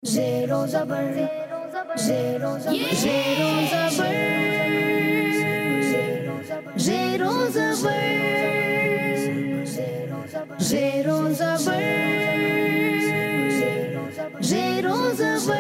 ज़ेरो ज़बर, ज़ेरो ज़बर, ज़ेरो ज़बर, ज़ेरो ज़बर, ज़ेरो ज़बर, ज़ेरो ज़बर।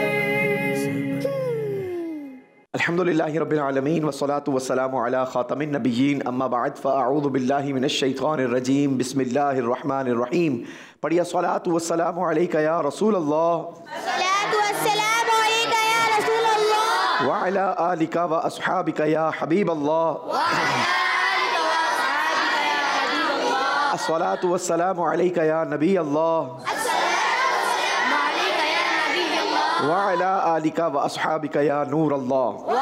अल्हम्दुलिल्लाहि रब्बिल आलमीन वस्सलातु वस्सलामु अला खातमिन नबिय्यीन अम्मा बअद फ़अऊज़ु बिल्लाहि मिनश शैतानिर रजीम बिस्मिल्लाहिर रहमानिर रहीम। पढ़िए सलातु वस्सलामु अलैका या रसूल अल्लाह, सलातु वस्सलामु अलैका या रसूल अल्लाह, व अला आलिका व अस्हाबिका या हबीब अल्लाह, अस्सलातु वस्सलामु अलैका या नबी अल्लाह, व अला आलिका व अस्हाबिका या नूर अल्लाह।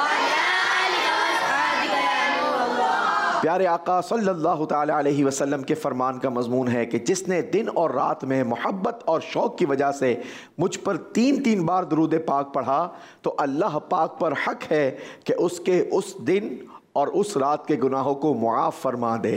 प्यारे आका सल्लल्लाहु ताला अलैहि वसल्लम के फ़रमान का मज़मून है कि जिसने दिन और रात में मोहब्बत और शौक़ की वजह से मुझ पर 3-3 बार दुरूद पाक पढ़ा तो अल्लाह पाक पर हक़ है कि उसके उस दिन और उस रात के गुनाहों को मुआफ़ फरमा दे।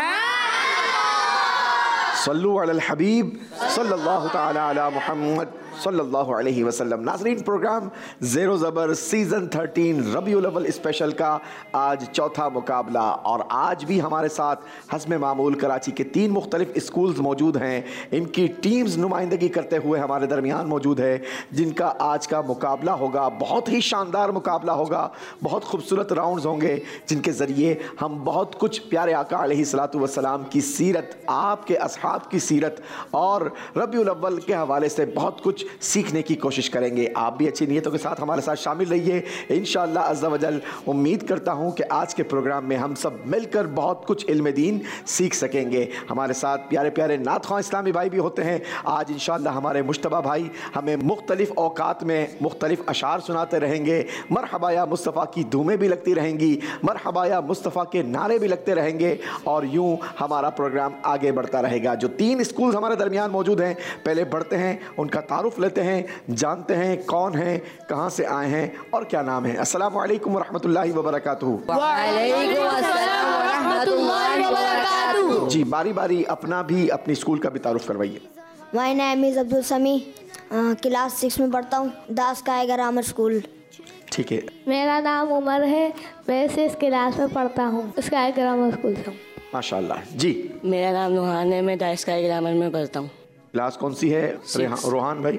सल्लु अलल हबीब सल्लल्लाहु ताला अला मुहम्मद सल्लल्लाहु अलैहि वसल्लम। नाज़रीन, प्रोग्राम ज़ेरो ज़बर सीज़न 13 रबीउल अव्वल स्पेशल का आज चौथा मुकाबला, और आज भी हमारे साथ हस्ब मामूल कराची के 3 मुख्तलिफ स्कूल्स मौजूद हैं। इनकी टीम्स नुमाइंदगी करते हुए हमारे दरमियान मौजूद है, जिनका आज का मुकाबला होगा। बहुत ही शानदार मुकाबला होगा, बहुत खूबसूरत राउंड्स होंगे जिनके ज़रिए हम बहुत कुछ प्यारे आका अलैहिस्सलातु वस्सलाम की सीरत, आपके असहाब की सीरत और रबीउल अव्वल के हवाले से बहुत कुछ सीखने की कोशिश करेंगे। आप भी अच्छी नीयतों के साथ हमारे साथ शामिल रहिए। इंशाअल्लाह अज़्ज़ा वजल उम्मीद करता हूँ कि आज के प्रोग्राम में हम सब मिलकर बहुत कुछ इल्म दीन सीख सकेंगे। हमारे साथ प्यारे प्यारे नात ख़्वां इस्लामी भाई भी होते हैं। आज इंशाअल्लाह हमारे मुश्तबा भाई हमें मुख्तलिफ़ औकात में मुख्तलिफ़ अशार सुनाते रहेंगे। मरहबा या मुस्तफ़ा की धूमें भी लगती रहेंगी, मरहबा या मुस्तफ़ा के नारे भी लगते रहेंगे, और यूँ हमारा प्रोग्राम आगे बढ़ता रहेगा। जो 3 स्कूल हमारे दरमियान मौजूद हैं, पहले बढ़ते हैं, उनका तारुफ लेते हैं, जानते हैं कौन हैं, कहां से आए हैं और क्या नाम है। अस्सलामु अलैकुम वरहमतुल्लाहि वबरकातुहू। वालेकुम अस्सलाम वरहमतुल्लाहि वबरकातुहू। जी, बारी बारी अपना भी अपनी स्कूल का भी तारुफ करवाइए। माय नेम इज़ अब्दुल समी, क्लास 6 में पढ़ता हूँ, दास का ग्रामर स्कूल। ठीक है। मेरा नाम उमर है, मैं 6 क्लास में पढ़ता हूँ, स्काई ग्रामर स्कूल से। माशाल्लाह। जी, मेरा नाम नुहान है, मैं द स्काई ग्रामर में पढ़ता हूँ। क्लास कौन सी है रोहान भाई?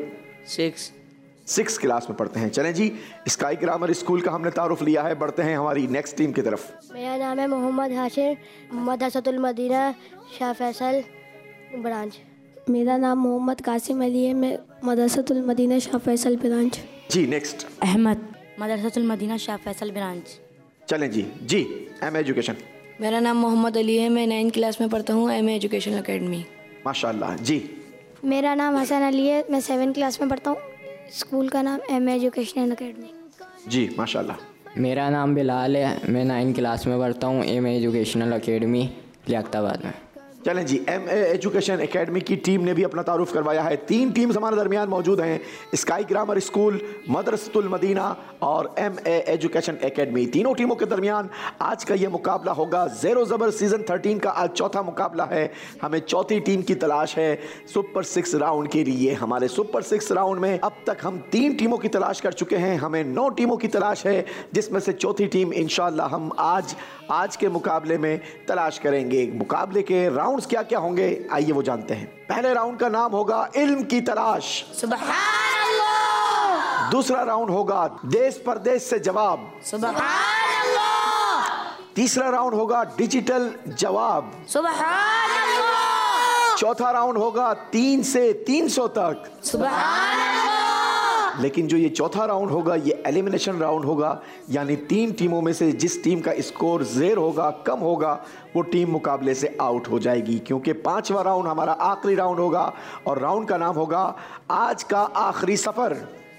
6 क्लास में पढ़ते हैं। चलें जी, स्काई ग्रामर स्कूल का हमने तारुफ लिया है, बढ़ते हैं हमारी नेक्स्ट टीम की तरफ। मेरा नाम है मोहम्मद हाशिर, मदरसतुल मदीना शाह फैसल ब्रांच। मेरा नाम मोहम्मद कासिम अली है, मैं मदरसतुल मदीना शाह फैसल ब्रांच। जी, नेक्स्ट अहमद, मदरसतुल मदीना शाह फैसल ब्रांच। चलें जी। जी, एम एजुकेशन। मेरा नाम मोहम्मद अली है, मैं 9 क्लास में पढ़ता हूँ, एम एजुकेशन अकेडमी। माशाल्लाह। जी, मेरा नाम हसन अली है, मैं 7 क्लास में पढ़ता हूँ, स्कूल का नाम एम एजुकेशन अकेडमी। जी, माशाल्लाह। मेरा नाम बिलाल है, मैं 9 क्लास में पढ़ता हूँ, एम एजुकेशनल अकेडमी लियाकताबाद में। चलें जी, एम एजुकेशन एकेडमी की टीम ने भी अपना तारुफ करवाया है। 3 टीम्स हमारे दरमियान मौजूद हैं, Sky Grammar School, Madrasatul Madina और एम एजुकेशन एकेडमी। तीनों टीमों के दरमियान आज का ये मुकाबला होगा। ज़ेरो ज़बर सीज़न 13 का आज चौथा मुकाबला है। हमें चौथी टीम की तलाश है सुपर 6 राउंड के लिए। हमारे सुपर 6 राउंड में अब तक हम 3 टीमों की तलाश कर चुके हैं, हमें 9 टीमों की तलाश है, जिसमें से चौथी टीम इंशाअल्लाह हम आज के मुकाबले में तलाश करेंगे। मुकाबले के राउंड्स क्या क्या होंगे, आइए वो जानते हैं। पहले राउंड का नाम होगा इल्म की तलाश, सुभान अल्लाह। दूसरा राउंड होगा देश परदेश से जवाब, सुभान अल्लाह। तीसरा राउंड होगा डिजिटल जवाब, सुभान अल्लाह। चौथा राउंड होगा 3 से 300 तक, सुभान अल्लाह। लेकिन जो ये चौथा राउंड होगा ये एलिमिनेशन राउंड होगा, यानी 3 टीमों में से जिस टीम का स्कोर 0 होगा, कम होगा, वो टीम मुकाबले से आउट हो जाएगी, क्योंकि 5वां राउंड हमारा आखिरी राउंड होगा और राउंड का नाम होगा आज का आखिरी सफर।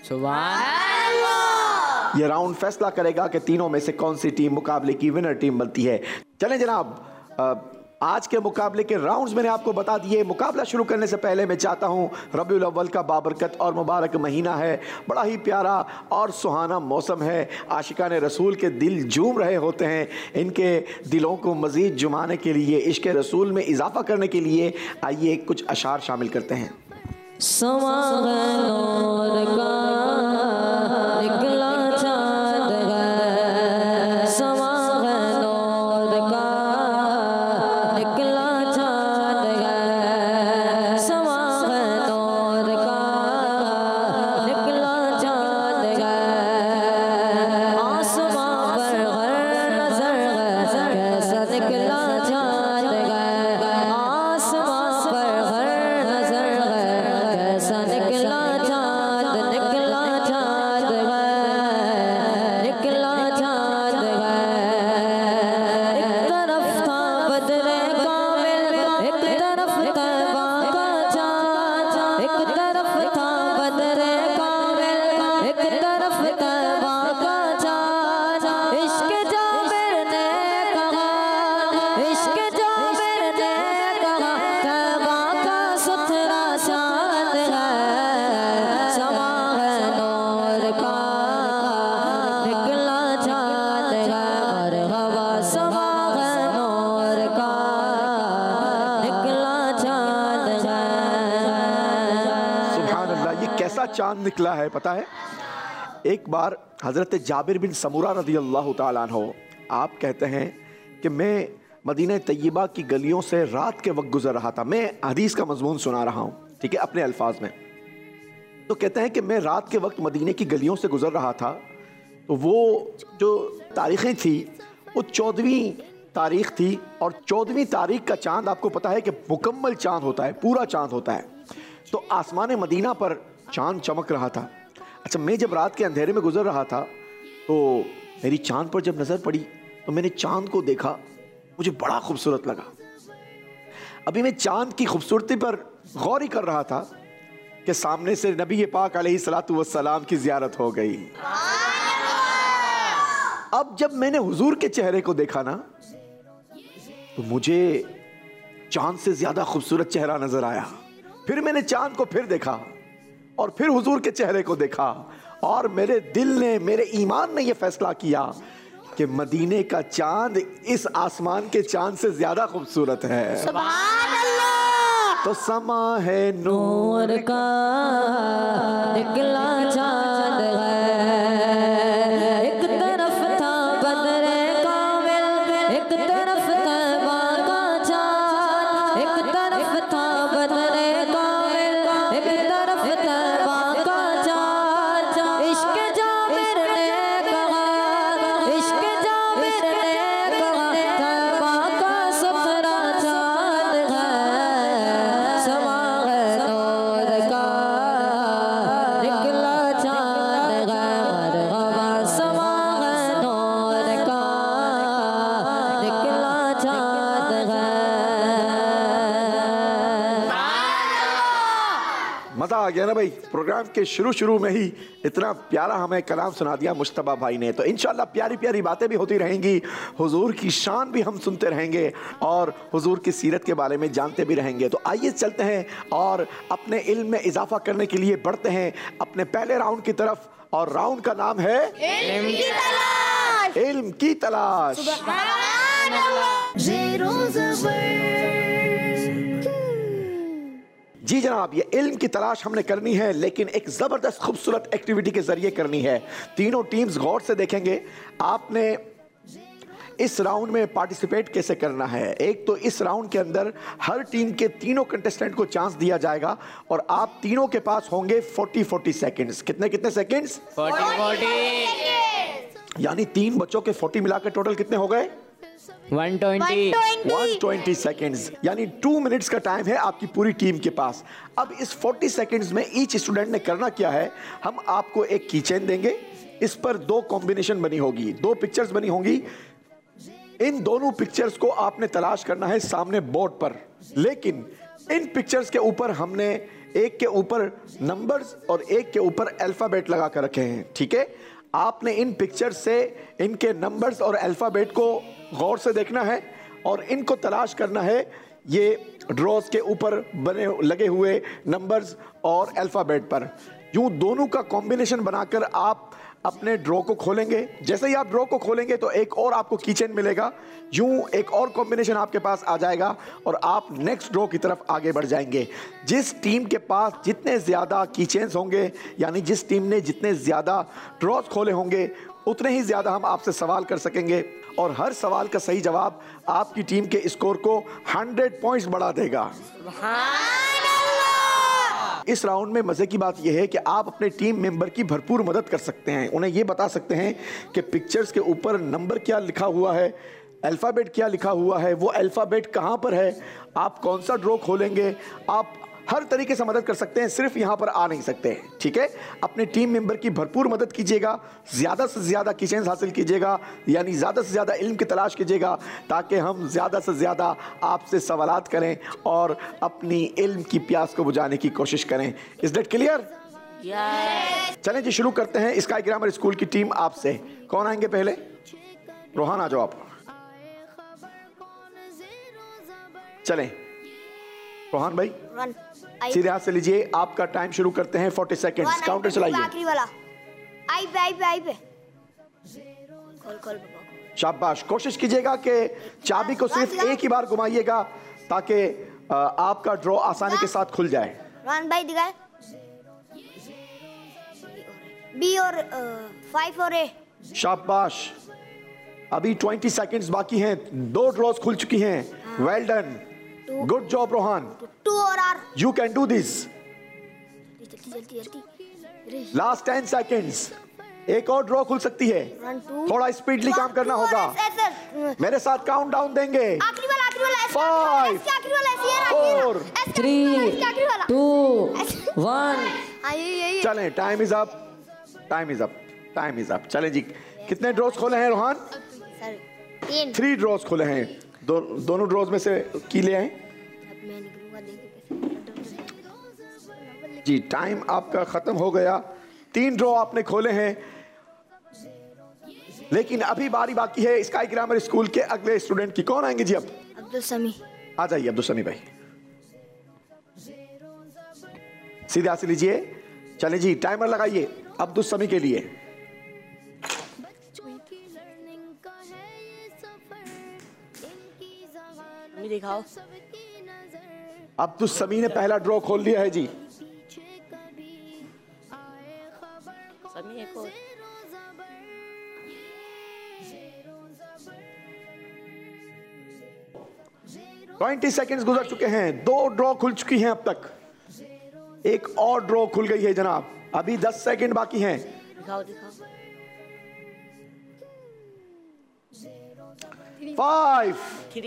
सुभान ये राउंड फैसला करेगा कि तीनों में से कौन सी टीम मुकाबले की विनर टीम बनती है। चलें जनाब, आज के मुकाबले के राउंड्स मैंने आपको बता दिए। मुकाबला शुरू करने से पहले मैं चाहता हूं, रबीउल अव्वल का बाबरकत और मुबारक महीना है, बड़ा ही प्यारा और सुहाना मौसम है, आशिकान रसूल के दिल झूम रहे होते हैं। इनके दिलों को मज़ीद जुमाने के लिए, इश्क़ रसूल में इजाफ़ा करने के लिए आइए कुछ अशार शामिल करते हैं। समा नूर का कैसा चांद निकला है पता है? एक बार हज़रत जाबिर बिन समूरा रज़ी अल्लाह ताला अन्हु आप कहते हैं कि मैं मदीना तय्यबा की गलियों से रात के वक्त गुजर रहा था। मैं हदीस का मजमून सुना रहा हूँ, ठीक है, अपने अल्फाज में। तो कहते हैं कि मैं रात के वक्त मदीने की गलियों से गुजर रहा था, तो वो जो तारीखें थी वो 14वीं तारीख थी, और 14वीं तारीख का चांद आपको पता है कि मुकम्मल चांद होता है, पूरा चांद होता है। तो आसमान मदीना पर चांद चमक रहा था। अच्छा, मैं जब रात के अंधेरे में गुजर रहा था तो मेरी चांद पर जब नज़र पड़ी तो मैंने चांद को देखा, मुझे बड़ा खूबसूरत लगा। अभी मैं चांद की खूबसूरती पर गौर ही कर रहा था कि सामने से नबी पाक अलैहिस्सलातु वस्सलाम की ज़ियारत हो गई। अब जब मैंने हुजूर के चेहरे को देखा ना, तो मुझे चांद से ज्यादा खूबसूरत चेहरा नजर आया। फिर मैंने चांद को फिर देखा और फिर हुजूर के चेहरे को देखा, और मेरे दिल ने, मेरे ईमान ने यह फैसला किया कि मदीने का चांद इस आसमान के चांद से ज्यादा खूबसूरत है। सुभान अल्लाह। तो समा है नूर का निकला चांद है, एक तरफ था बदरे कामिल, एक तरफ तैबा का चांद, एक तरफ था बदरे कामिल, एक तरफ तैबा का चांद। इश्क जाबिर ने कहा, इश्क जाबिर ने कहा, तैबा का सुथरा चांद है, समा है नूर का निकला चांद है, मरहबा समा है नूर का निकला चांद है। मजा आ गया ना भाई? प्रोग्राम के शुरू में ही इतना प्यारा हमें कलाम सुना दिया मुश्तबा भाई ने। तो इंशाल्लाह प्यारी प्यारी बातें भी होती रहेंगी, हुजूर की शान भी हम सुनते रहेंगे और हुजूर की सीरत के बारे में जानते भी रहेंगे। तो आइए चलते हैं और अपने इल्म में इजाफा करने के लिए बढ़ते हैं अपने पहले राउंड की तरफ, और राउंड का नाम है इल्म की तलाश। इल्म की तलाश। सुभान अल्लाह। ज़ेरो ज़बर। जी जनाब, ये इल्म की तलाश हमने करनी है, लेकिन एक ज़बरदस्त खूबसूरत एक्टिविटी के ज़रिए करनी है। तीनों टीम्स गौर से देखेंगे। आपने इस राउंड में पार्टिसिपेट कैसे करना है। एक तो इस राउंड के अंदर हर टीम के तीनों कंटेस्टेंट को चांस दिया जाएगा, और आप तीनों के पास होंगे 40-40 सेकेंड्स। कितने सेकेंड्स? 40 यानी 3 बच्चों के 40 मिलाकर टोटल कितने हो गए? 120 120 सेकेंड्स, यानी 2 मिनट्स का टाइम है आपकी पूरी टीम के पास। अब इस 40 सेकेंड्स में ईच स्टूडेंट ने करना क्या है, हम आपको एक कीचेन देंगे, इस पर 2 कॉम्बिनेशन बनी होगी, 2 पिक्चर्स बनी होंगी। इन दोनों पिक्चर्स को आपने तलाश करना है सामने बोर्ड पर, लेकिन इन पिक्चर्स के ऊपर हमने एक के ऊपर नंबर्स और एक के ऊपर अल्फाबेट लगा कर रखे हैं, ठीक है। आपने इन पिक्चर्स से इनके नंबर्स और अल्फाबेट को गौर से देखना है और इनको तलाश करना है ये ड्रॉज के ऊपर बने लगे हुए नंबर्स और अल्फाबेट पर। यूं दोनों का कॉम्बिनेशन बनाकर आप अपने ड्रॉ को खोलेंगे। जैसे ही आप ड्रॉ को खोलेंगे तो एक और आपको कीचेन मिलेगा, यूं एक और कॉम्बिनेशन आपके पास आ जाएगा और आप नेक्स्ट ड्रॉ की तरफ आगे बढ़ जाएंगे। जिस टीम के पास जितने ज़्यादा कीचेन्स होंगे, यानी जिस टीम ने जितने ज़्यादा ड्रॉज खोले होंगे, उतने ही ज़्यादा हम आपसे सवाल कर सकेंगे, और हर सवाल का सही जवाब आपकी टीम के स्कोर को 100 पॉइंट्स बढ़ा देगा। इस राउंड में मज़े की बात यह है कि आप अपने टीम मेंबर की भरपूर मदद कर सकते हैं। उन्हें ये बता सकते हैं कि पिक्चर्स के ऊपर नंबर क्या लिखा हुआ है, अल्फ़ाबेट क्या लिखा हुआ है, वो अल्फ़ाबेट कहाँ पर है, आप कौन सा ड्रॉ खोलेंगे। आप हर तरीके से मदद कर सकते हैं, सिर्फ यहाँ पर आ नहीं सकते, ठीक है। अपने टीम मेंबर की भरपूर मदद कीजिएगा, ज़्यादा से ज़्यादा कीचेन्स हासिल कीजिएगा, यानी ज़्यादा से ज़्यादा इल्म की तलाश कीजिएगा, ताकि हम ज़्यादा से ज़्यादा आपसे सवालात करें और अपनी इल्म की प्यास को बुझाने की कोशिश करें। Is that clear? चलें जी, शुरू करते हैं। स्काई ग्रामर स्कूल की टीम आपसे कौन आएंगे पहले? रोहान आ जाओ आप। चलें रोहान भाई, सीधे हाथ से लीजिए। आपका टाइम शुरू करते हैं। 40 सेकेंड्स, काउंटर चलाइए। आखिरी वाला आई पे खोल शाबाश। कोशिश कीजिएगा कि चाबी को सिर्फ एक ही बार घुमाइएगा ताकि आपका ड्रॉ आसानी के साथ खुल जाए। रोहन भाई दिखाए। और 5 और A। शाबाश। अभी 20 सेकंड्स बाकी हैं, 2 ड्रॉज खुल चुकी हैं। Well done, good job Rohan, 2 और R। You can do this. जल्दी जल्दी जल्दी। लास्ट 10 सेकंड्स, एक और ड्रॉ खुल सकती है, 1 2। थोड़ा स्पीडली काम करना होगा। मेरे साथ काउंट डाउन देंगे। आखिरी वाला 5 आखिरी वाला 4 3 2 1। ये चलें, time is up, time is up, time is up. चलें जी, कितने ड्रॉज खोले हैं रोहान? सर 3। 3 ड्रॉज खोले हैं। दोनों ड्रॉज में से की ले आए मैं निकलूंगा, देखिए जी। टाइम आपका खत्म हो गया। 3 ड्रॉ आपने खोले हैं, लेकिन अभी बारी बाकी है स्काई ग्रामर स्कूल के अगले स्टूडेंट की। कौन आएंगे जी अब? अब्दुल समी। आ जाइए अब्दुल समी भाई, सीधे हाथ से लीजिए। चले जी, टाइमर लगाइए अब्दुल समी के लिए। दिखाओ। अब्दुल समी ने पहला ड्रॉ खोल लिया है जी। समी एक और। 20 सेकंड्स गुजर चुके हैं, 2 ड्रॉ खुल चुकी हैं अब तक, एक और ड्रॉ खुल गई है जनाब। अभी 10 सेकंड बाकी हैं। दिखाओ दिखाओ। 5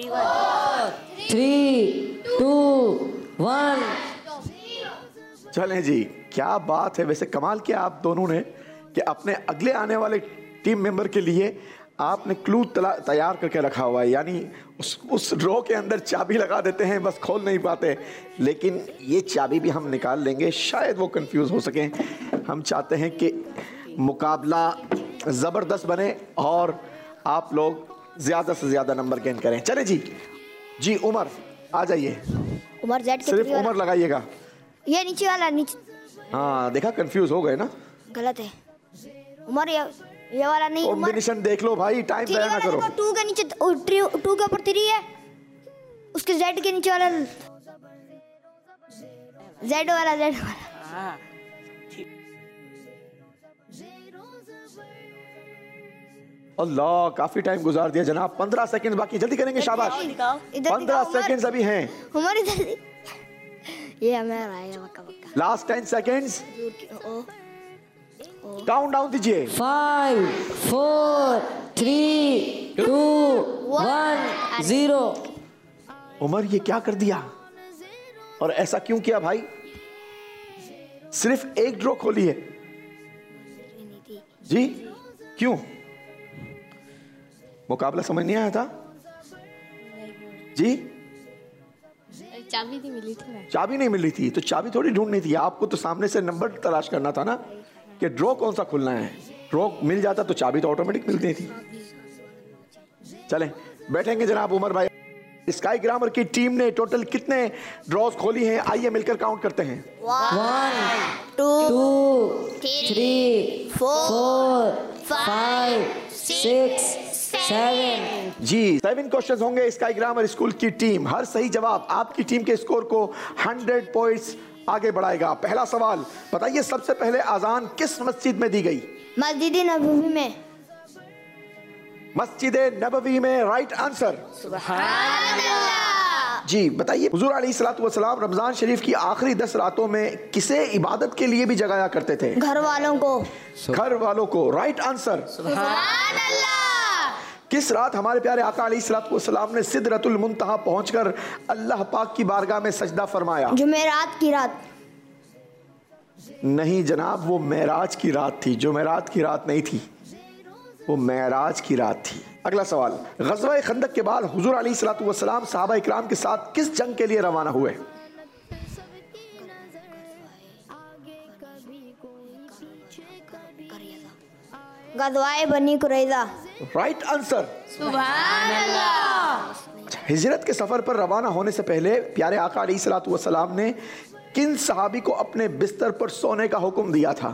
3 2 1। चलें जी, क्या बात है। वैसे कमाल किया आप दोनों ने कि अपने अगले आने वाले टीम मेंबर के लिए आपने क्लू तैयार करके रखा हुआ है, यानी उस ड्रॉ के अंदर चाबी लगा देते हैं, बस खोल नहीं पाते। लेकिन ये चाबी भी हम निकाल लेंगे, शायद वो कंफ्यूज हो सकें। हम चाहते हैं कि मुकाबला ज़बरदस्त बने और आप लोग ज़्यादा से ज़्यादा नंबर गेन करें। चले जी, जी उमर आ जाइए। उमर जेड के सिर्फ 3 वाला। उमर लगाइएगा। ये नीचे वाला, नीचे हाँ देखा, कंफ्यूज हो गए ना। गलत है उमर, ये वाला नहीं। उमर कॉम्बिनेशन देख लो भाई, टाइम 3 ज़ाया ना वाला करो। देखो, 2 के नीचे 2 के ऊपर 3 है, उसके जेड के नीचे वाला जेड वाला। अल्लाह, काफी टाइम गुजार दिया जनाब। 15 सेकंड बाकी, जल्दी करेंगे। शाबाश, इधर 15 सेकंड्स अभी हैं। उमर इधर। ये हमारा आएगा पक्का पक्का। लास्ट 10 सेकंड्स, ओ काउंट डाउन दीजिए। 5 4 3 2 1 0। उमर ये क्या कर दिया और ऐसा क्यों किया भाई? सिर्फ एक ड्रॉ खोली है जी, क्यों? मुकाबला समझ नहीं आया था जी? चाबी नहीं मिली थी ना। चाबी नहीं मिल रही थी तो चाबी थोड़ी ढूंढनी थी आपको, तो सामने से नंबर तलाश करना था ना कि ड्रॉ कौन सा खुलना है। ड्रॉ मिल जाता तो चाबी तो ऑटोमेटिक मिलती थी। चलें बैठेंगे जनाब। उमर भाई, स्काई ग्रामर की टीम ने टोटल कितने ड्रॉज खोली हैं? आइए मिलकर काउंट करते हैं। 1 2 2 3 4 5 6 7। जी 7 क्वेश्चंस होंगे। स्काई ग्रामर स्कूल की टीम, हर सही जवाब आपकी टीम के स्कोर को 100 पॉइंट्स आगे बढ़ाएगा। पहला सवाल बताइए, सबसे पहले अजान किस मस्जिद में दी गई? मस्जिद नबवी में। मस्जिद नबवी में राइट आंसर। जी बताइए, हुजूर अलैहिस्सलातु वस्सलाम रमजान शरीफ की आखिरी 10 रातों में किसे इबादत के लिए भी जगाया करते थे? घर वालों को। घर वालों को, राइट आंसर। किस रात हमारे प्यारे आका अलैहिस्सलातु वस्सलाम ने सिदरतुल मुंतहा पहुंचकर अल्लाह पाक की बारगाह में सजदा फरमाया? जुमेरात की रात। नहीं जनाब, वो मेराज की रात थी। जुमेरात की रात नहीं थी, वो मेराज की रात थी। अगला सवाल, ग़ज़वा खंदक के बाद हुजूर अलैहिस्सलातु वस्सलाम सहाबा इकराम के साथ किस जंग के लिए रवाना हुए? गज़वाए बनी कुरैज़ा। Right answer. हिजरत के सफर पर रवाना होने से पहले प्यारे आका अलैहिस्सलातु वस्सलाम ने किन सहाबी को अपने बिस्तर पर सोने का हुक्म दिया था?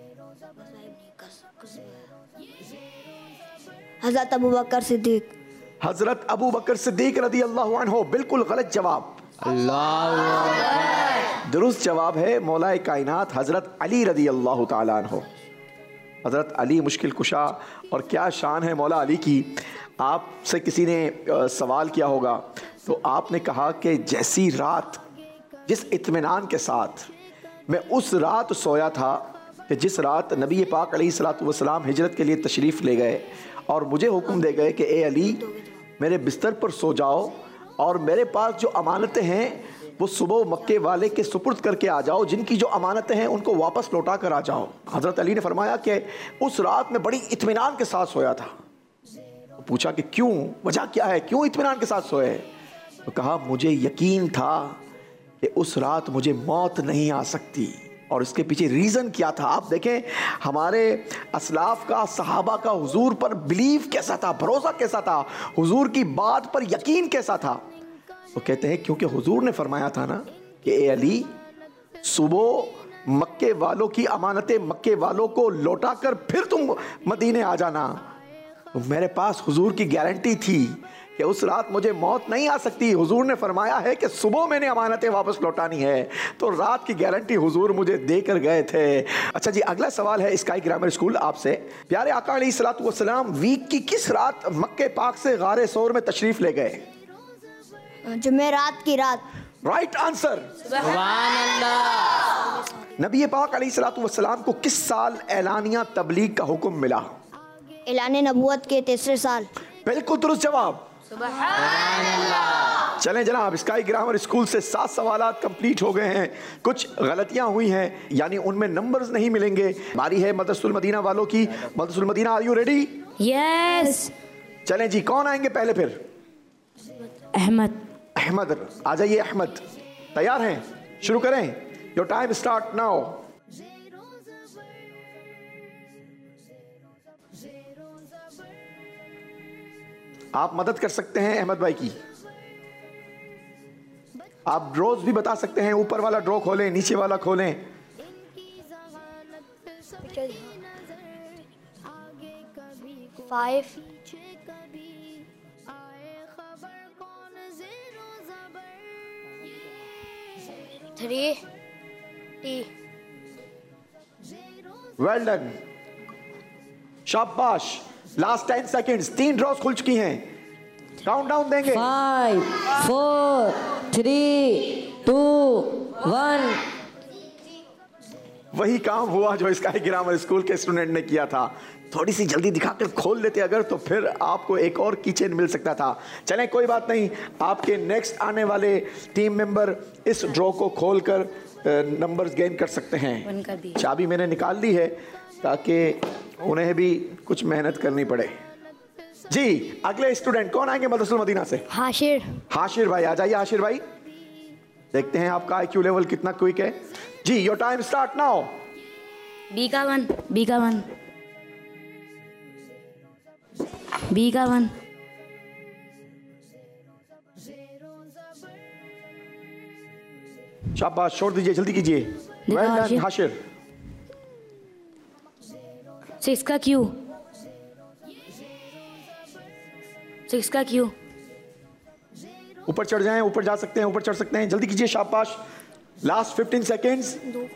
हज़रत अबू बकर सिद्दीक। हजरत अबू बकर सिद्दीक रदी अल्लाह अन्हु। बिल्कुल गलत जवाब। अल्लाह। दुरुस्त जवाब है मौलाए कायनात हजरत अली रदी अल्लाह ताला अन्हु। हजरत अली मुश्किल कुशा, और क्या शान है मौला अली की। आपसे किसी ने सवाल किया होगा तो आपने कहा कि जैसी रात, जिस इत्मीनान के साथ मैं उस रात सोया था कि जिस रात नबी पाक अलैहिस्सलातु वस्सलाम हिजरत के लिए तशरीफ़ ले गए और मुझे हुक्म दे गए कि ए अली मेरे बिस्तर पर सो जाओ और मेरे पास जो अमानतें हैं वो सुबह मक्के वाले के सुपुर्द करके आ जाओ, जिनकी जो अमानतें हैं उनको वापस लौटा कर आ जाओ। हज़रत अली ने फरमाया कि उस रात में बड़ी इत्मीनान के साथ सोया था। तो पूछा कि क्यों, वजह क्या है, क्यों इत्मीनान के साथ सोए? तो कहा मुझे यकीन था कि उस रात मुझे मौत नहीं आ सकती। और इसके पीछे रीज़न क्या था आप देखें, हमारे असलाफ का, सहाबा का हुजूर पर बिलीव कैसा था, भरोसा कैसा था, हुजूर की बात पर यकीन कैसा था। तो कहते हैं क्योंकि हुजूर ने फरमाया था ना कि ए अली सुबह मक्के वालों की अमानतें मक्के वालों को लौटा कर फिर तुम मदीने आ जाना। तो मेरे पास हुजूर की गारंटी थी कि उस रात मुझे मौत नहीं आ सकती। हुजूर ने फरमाया है कि सुबह मैंने अमानतें वापस लौटानी है, तो रात की गारंटी हुजूर मुझे देकर गए थे। अच्छा जी, अगला सवाल है स्काई ग्रामर स्कूल आपसे। प्यारे आका अलैहिस्सलातु वस्सलाम वीक की किस रात मक्के पाक से गारे सौर में तशरीफ ले गए? जुमेरात की रात। Right answer. सुभान अल्लाह। नबी पाक अलैहिस्सलातु वस्सलाम को किस साल एलानिया तबलीग का हुक्म मिला? ऐलान नबूवत के 3रे साल। बिल्कुल दुरुस्त जवाब। चलें जनाब, स्काई ग्रामर स्कूल से 7 सवालात कंप्लीट हो गए हैं। कुछ गलतियां हुई हैं, यानी उनमें नंबर्स नहीं मिलेंगे। बारी है मदरसुल मदीना वालों की। Madrasul Madina, are you ready? Yes. चलें जी, कौन आएंगे पहले फिर? अहमद। अहमद, आ जाइए अहमद। तैयार हैं? शुरू करें। Your time start now. आप मदद कर सकते हैं अहमद भाई की। आप ड्रॉज भी बता सकते हैं। ऊपर वाला ड्रॉ खोलें, नीचे वाला खोलें। Five, 3, T। वेल डन, शाबाश। Last 10 seconds. 3 ड्रॉज खुल चुकी हैं। काउंटडाउन देंगे। 5, 4, 3, 2, 1। वही काम हुआ जो स्काई ग्रामर स्कूल के स्टूडेंट ने किया था। थोड़ी सी जल्दी दिखाकर खोल लेते अगर, तो फिर आपको एक और कीचेन मिल सकता था। चलें कोई बात नहीं, आपके नेक्स्ट आने वाले टीम मेंबर इस ड्रॉ को खोलकर नंबर्स गेन कर सकते हैं। चाबी मैंने निकाल ली है ताकि उन्हें भी कुछ मेहनत करनी पड़े। जी, अगले स्टूडेंट कौन आएंगे मदरसुल मदीना से? हाशिर। हाशिर भाई, आ जाइए हाशिर भाई। देखते हैं आपका IQ लेवल कितना क्विक है। जी, your time start now. B का 1, बी का 1, बी का 1। शाबाश, छोड़ दीजिए, जल्दी कीजिए। Well done Hashir. 6 का क्यू, 6 का क्यू। ऊपर चढ़ जाएं, ऊपर जा सकते हैं, ऊपर चढ़ सकते हैं, जल्दी कीजिए। शाबाश, लास्ट 15 सेकेंड्स।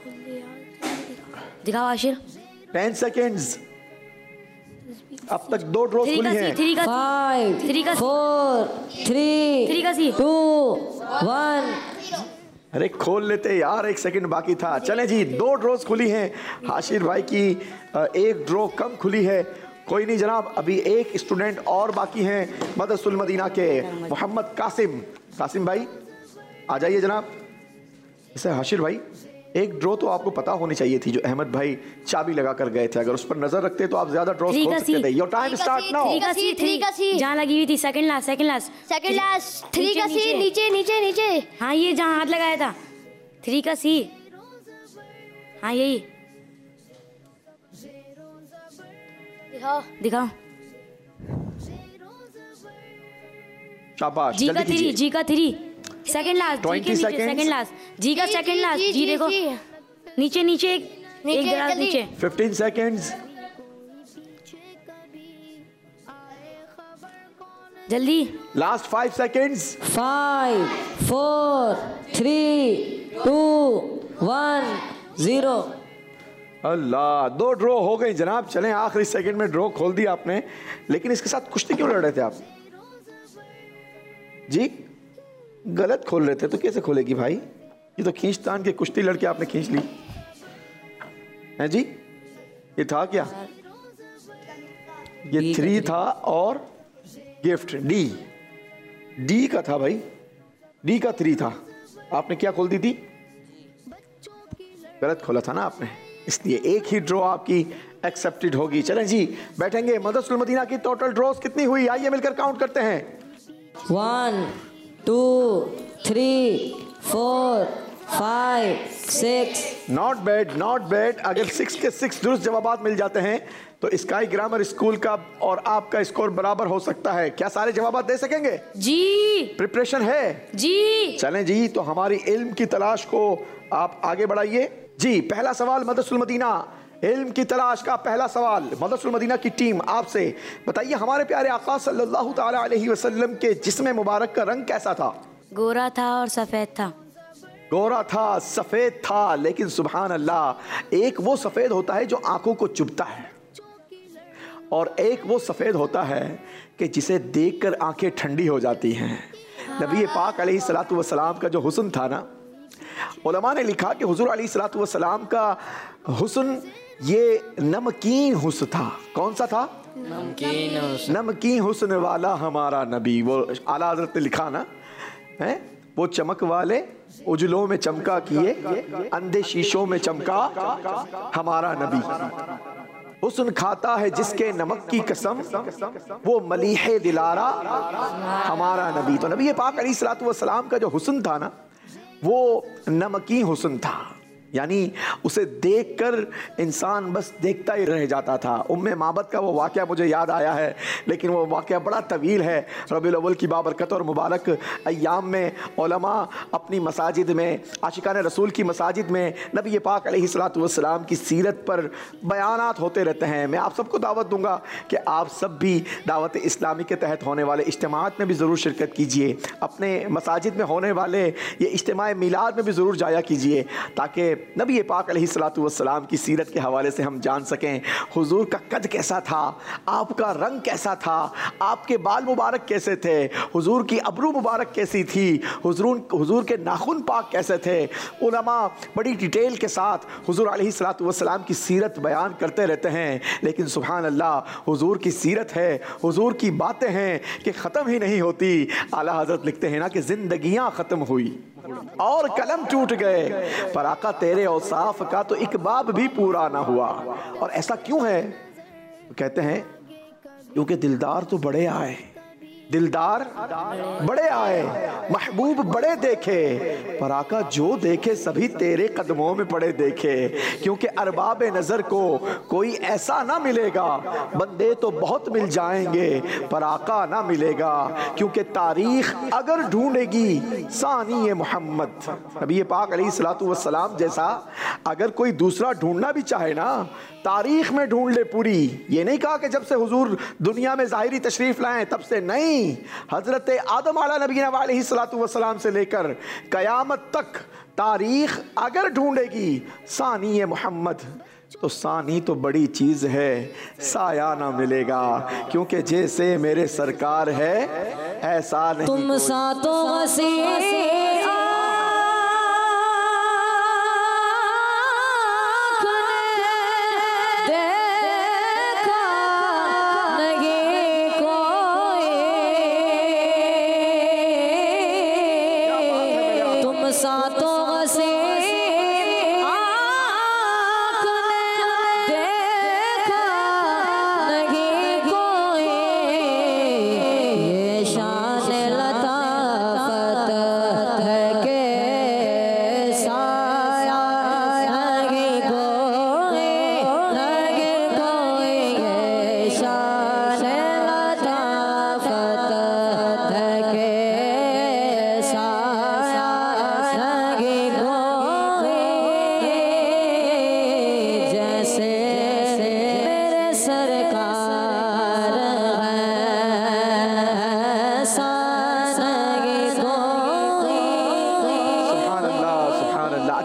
दिखाओ आशिर। 10 सेकेंड्स। अब तक 2 ड्रॉ खुली हैं। 3 का 5, 3 का 4, 3, 3 का 2, 1। अरे खोल लेते यार, 1 सेकंड बाकी था। चलें जी, 2 ड्रॉज खुली हैं। हाशिर भाई की 1 ड्रॉ कम खुली है। कोई नहीं जनाब, अभी एक स्टूडेंट और बाकी हैं मदरसुल मदीना के, मोहम्मद कासिम। कासिम भाई आ जाइए जनाब। जैसे हाशिर भाई, 1 ड्रॉ तो आपको पता होनी चाहिए थी जो अहमद भाई चाबी लगा कर गए थे। अगर उस पर नजर रखते तो आप ज्यादा ड्रॉ खोल सकते थे। Your time start now. 3 का सी जहाँ लगी हुई थी। सेकंड लास्ट, सेकंड लास्ट, 3 का सी। नीचे नीचे नीचे। हाँ ये जहाँ हाथ लगाया था। 3 का सी। हाँ यही। दिखाओ। शाबाश, जी का जल्दी 3, कीजिए। जी का 3। Second last, 20 second. Second last, G का सेकंड लास्ट। जी देखो नीचे नीचे एक दराज नीचे। 15 सेकेंड्स। जल्दी। Last 5 seconds. 5 4 3 2 1 0। अल्लाह, 2 ड्रॉ हो गई जनाब। चलें, आखिरी सेकंड में ड्रॉ खोल दिया आपने, लेकिन इसके साथ कुश्ती क्यों लड़ रहे थे आप जी? गलत खोल रहे थे तो कैसे खोलेगी भाई? ये तो खींचतान के कुश्ती लड़के आपने खींच ली है जी। ये था क्या? ये 3 था और गिफ्ट डी का था भाई, डी का 3 था। आपने क्या खोल दी थी? गलत खोला था ना आपने, इसलिए एक ही ड्रॉ आपकी एक्सेप्टेड होगी। चलें जी, बैठेंगे। मदरसतुल मदीना की टोटल ड्रॉस कितनी हुई? आइए मिलकर काउंट करते हैं। 1 2 3 4 5 6। Not bad, not bad. अगर 6 के 6 दुरुस्त जवाबात मिल जाते हैं तो स्काई ग्रामर स्कूल का और आपका स्कोर बराबर हो सकता है। क्या सारे जवाबात दे सकेंगे जी। प्रिपरेशन है जी। चलें जी, तो हमारी इल्म की तलाश को आप आगे बढ़ाइए जी। पहला सवाल मदरसतुल मदीना, इल्म की तलाश का पहला सवाल। मदरसतुल मदीना की टीम आपसे बताइए, हमारे प्यारे आका सल्लल्लाहु ताला अलैहि वसल्लम के जिस्म मुबारक का रंग कैसा था? गोरा था और सफेद था। गोरा था, सफेद था, लेकिन सुभान अल्लाह, एक वो सफेद होता है जो आंखों को चुभता है और एक वो सफेद होता है कि जिसे देखकर आंखें ठंडी हो जाती हैं। नबी पाक अलैहिस्सलातु वस्सलाम का जो हुस्न था ना, उलमा ने लिखा कि हुजूर अलैहिस्सलातु वस्सलाम का हुस्न ये नमकीन हुस्न था। कौन सा था? नमकीन हुस्न वाला हमारा नबी। वो आला हज़रत ने लिखा ना है, वो चमक वाले उजलों में चमका किए, अंधे शीशों में चमका हमारा नबी। हुस्न खाता है जिसके नमक की कसम, वो मलीहे दिलारा हमारा नबी। तो नबी पाक अलैहिस्सलातु वस्सलाम का जो हुस्न था ना, वो नमकीन हुस्न था, यानी उसे देखकर इंसान बस देखता ही रह जाता था। उम्मे माबद का वो वाक़या मुझे याद आया है, लेकिन वो वाक़या बड़ा तवील है। रबीउल अव्वल की बाबरकत और मुबारक अय्याम में उलमा अपनी मसाजिद में, आशिकान रसूल की मसाजिद में नबी पाक अलैहिस्सलातु वस्सलाम की सीरत पर बयानात होते रहते हैं। मैं आप सबको दावत दूंगा कि आप सब भी दावत इस्लामी के तहत होने वाले इज्तिमात में भी ज़रूर शिरकत कीजिए। अपने मसाजिद में होने वाले ये इज्तिमा मिलाद में भी ज़रूर जाया कीजिए, ताकि नबी पाक अलैहिस्सलातु वस्सलाम की सीरत के हवाले से हम जान सकें हुजूर का कद कैसा था, आपका रंग कैसा था, आपके बाल मुबारक कैसे थे, हुजूर की अबरू मुबारक कैसी थी, हुजूर के नाखून पाक कैसे थे। उलमा बड़ी डिटेल के साथ हुजूर अलैहिस्सलातु वस्सलाम की सीरत बयान करते रहते हैं, लेकिन सुभान अल्लाह, हुजूर की सीरत है, हुजूर की बातें हैं कि ख़त्म ही नहीं होती। आला हज़रत लिखते हैं ना कि ज़िंदगियाँ ख़त्म हुई और कलम टूट गए, पर आका तेरे औसाफ का तो एक बाब भी पूरा ना हुआ। और ऐसा क्यों है? कहते हैं क्योंकि दिलदार तो बड़े आए, दिलदार बड़े आए, महबूब बड़े देखे, पर आका जो देखे सभी तेरे कदमों में पड़े देखे। क्योंकि अरबाब नज़र को कोई ऐसा ना मिलेगा, बंदे तो बहुत मिल जाएंगे पर आका ना मिलेगा। क्योंकि तारीख अगर ढूंढेगी सानी मोहम्मद, नबी पाक अलैहिस्सलातु वस्सलाम जैसा अगर कोई दूसरा ढूंढना भी चाहे ना, तारीख में ढूंढ ले पूरी। ये नहीं कहा कि जब से हुजूर दुनिया में ज़ाहिरी तशरीफ लाएं तब से, नहीं, हजरत आदम अलैहिस्सलातु वस्सलाम से लेकर कयामत तक तारीख अगर ढूंढेगी सानी मोहम्मद, तो सानी तो बड़ी चीज़ है, साया ना मिलेगा। क्योंकि जैसे मेरे सरकार है ऐसा नहीं तुम सा तो है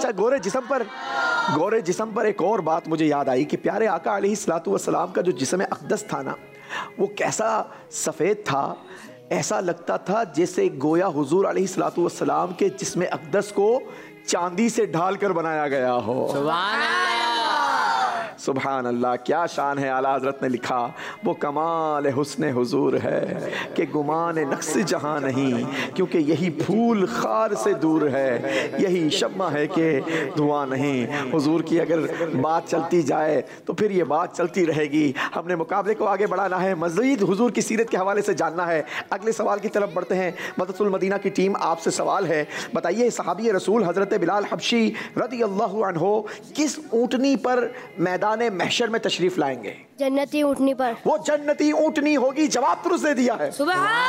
अच्छा, गोरे जिस्म पर एक और बात मुझे याद आई कि प्यारे आका अलैहिस्सलातु वस्सलाम का जो जिस्म अक़दस था ना, वो कैसा सफ़ेद था, ऐसा लगता था जैसे गोया हुजूर अलैहिस्सलातु वस्सलाम के जिस्म अक़दस को चांदी से ढाल कर बनाया गया हो। सुभान अल्लाह, सुभान अल्लाह, क्या शान है। आला हज़रत ने लिखा, वो कमाल हुस्न हुजूर है कि गुमान नक्स जहाँ नहीं, क्योंकि यही फूल खार से दूर है, यही शम्मा है कि धुआं नहीं। हुजूर की अगर बात चलती जाए तो फिर ये बात चलती रहेगी। हमने मुकाबले को आगे बढ़ाना है, मज़ीद हुजूर की सीरत के हवाले से जानना है। अगले सवाल की तरफ बढ़ते हैं। मदरसतुल मदीना की टीम, आपसे सवाल है, बताइए सहाबी रसूल हज़रत बिलाल हबशी रज़ियल्लाहु अन्हु किस ऊँटनी पर मैदान महशर में तशरीफ लाएंगे? जन्नती ऊँटनी पर। वो जन्नती ऊँटनी होगी। जवाब दुरुस्त दे दिया है।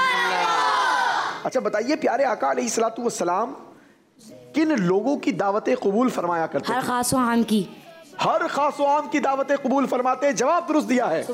अच्छा बताइए, प्यारे आका अलैहिस्सलातु वस्सलाम किन लोगों की दावतें कबूल फरमाया करते? हर खास व आम की। हर खास व आम की दावतें कबूल फरमाते। जवाब दुरुस्त दिया है।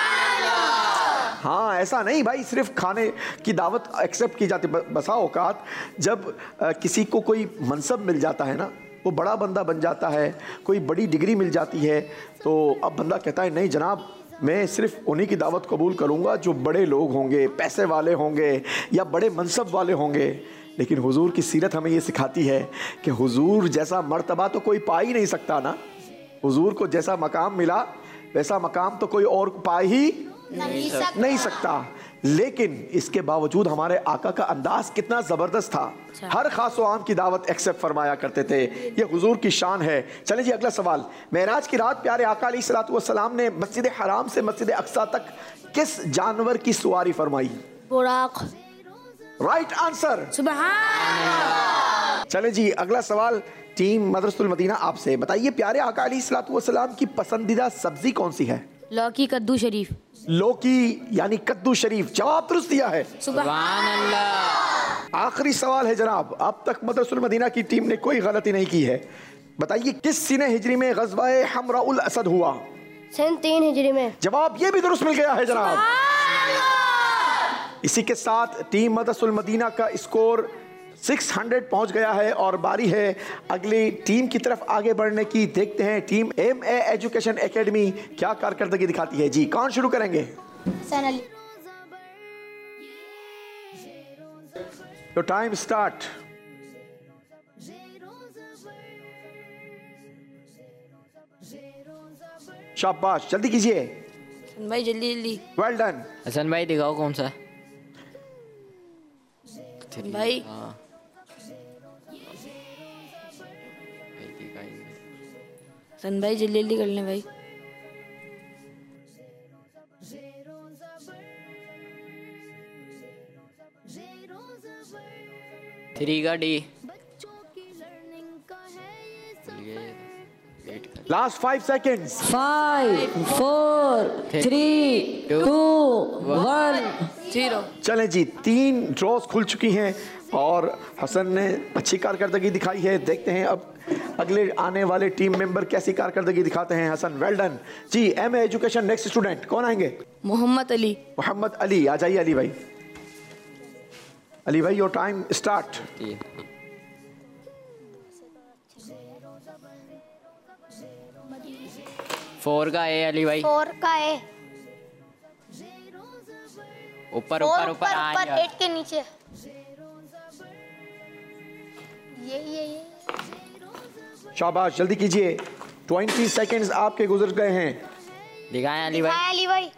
हाँ, ऐसा नहीं भाई सिर्फ खाने की दावत एक्सेप्ट की जाती। बसा औकात जब किसी को कोई मनसब मिल जाता है ना, वो बड़ा बंदा बन जाता है, कोई बड़ी डिग्री मिल जाती है, तो अब बंदा कहता है नहीं जनाब, मैं सिर्फ उन्हीं की दावत कबूल करूँगा जो बड़े लोग होंगे, पैसे वाले होंगे या बड़े मनसब वाले होंगे। लेकिन हुजूर की सीरत हमें ये सिखाती है कि हुजूर जैसा मर्तबा तो कोई पा ही नहीं सकता ना। हुजूर को जैसा मकाम मिला वैसा मकाम तो कोई और पा ही नहीं सकता। लेकिन इसके बावजूद हमारे आका का अंदाज कितना ज़बरदस्त था। हर खास व आम की दावत एक्सेप्ट फरमाया करते थे। ये हुजूर की शान है। चलिए जी, अगला सवाल। मेराज की रात प्यारे आका अलैहिस्सलातु वस्सलाम ने मस्जिद हराम से मस्जिद अक्सा तक किस जानवर की सवारी फरमाई? बुराक। Right answer. सुभान। चले जी, अगला सवाल टीम मदरसतुल मदीना आपसे, बताइए प्यारे आका अलैहिस्सलातु वस्सलाम की पसंदीदा सब्जी कौन सी है? लौकी कद्दू शरीफ। लौकी यानी कद्दू शरीफ। जवाब दुरुस्त दिया है। सुभान अल्लाह। आखिरी सवाल है जनाब, अब तक मदरसतुल मदीना की टीम ने कोई गलती नहीं की है। बताइए किस सीने हिजरी में ग़ज़वा-ए हमराउल असद हुआ? सन 3 हिजरी में। जवाब ये भी दुरुस्त मिल गया है जनाब। इसी के साथ टीम मदरसतुल मदीना का स्कोर 600 पहुंच गया है और बारी है अगली टीम की तरफ आगे बढ़ने की। देखते हैं टीम MA एजुकेशन एकेडमी क्या कारकर्दगी दिखाती है। जी, कौन शुरू करेंगे? तो टाइम स्टार्ट। शाबाश, जल्दी कीजिए भाई, जल्दी जल्दी। Well done. हसन भाई दिखाओ कौन सा भाई। सन भाई जल्दी जल्दी कर लें भाई। थ्री का डी। Last 5 seconds. 5 4 3 2 1 0। चलें जी, 3 ड्रॉज खुल चुकी हैं और हसन ने अच्छी कारकर्दगी दिखाई है। देखते हैं अब अगले आने वाले टीम मेंबर कैसी कारकर्दगी दिखाते हैं। हसन, वेल डन जी। MA एजुकेशन नेक्स्ट स्टूडेंट कौन आएंगे? मोहम्मद अली। मोहम्मद अली, आ जाइए अली भाई। अली भाई, योर टाइम स्टार्ट। 4 का ए अली भाई। 4 का ए। ऊपर ऊपर ऊपर आ ऊपर गया। 8 के नीचे। ये शाबाश, जल्दी कीजिए। 20 सेकेंड्स आपके गुजर गए हैं। दिखाएं अली भाई। अली भाई।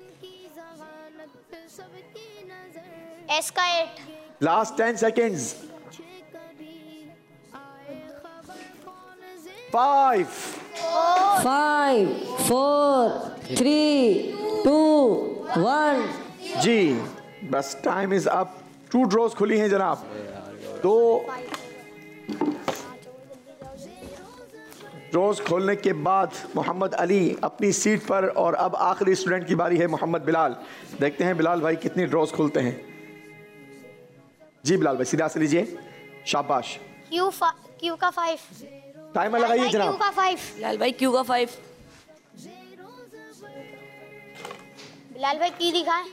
S का 8। Last 10 seconds. 5 5 4 3 2 1। जी, बस टाइम इज अप। 2 ड्रॉज खुली हैं जनाब। 2 ड्रॉज खोलने के बाद मोहम्मद अली अपनी सीट पर और अब आखिरी स्टूडेंट की बारी है मोहम्मद बिलाल। देखते हैं बिलाल भाई कितनी ड्रॉज खुलते हैं। जी बिलाल भाई, सीधा से लीजिए। शाबाश। Q का 5। टाइमर लगाइए Q जनाब। का 5। लाल भाई क्यू का 5। बिलाल भाई की दिखाएं।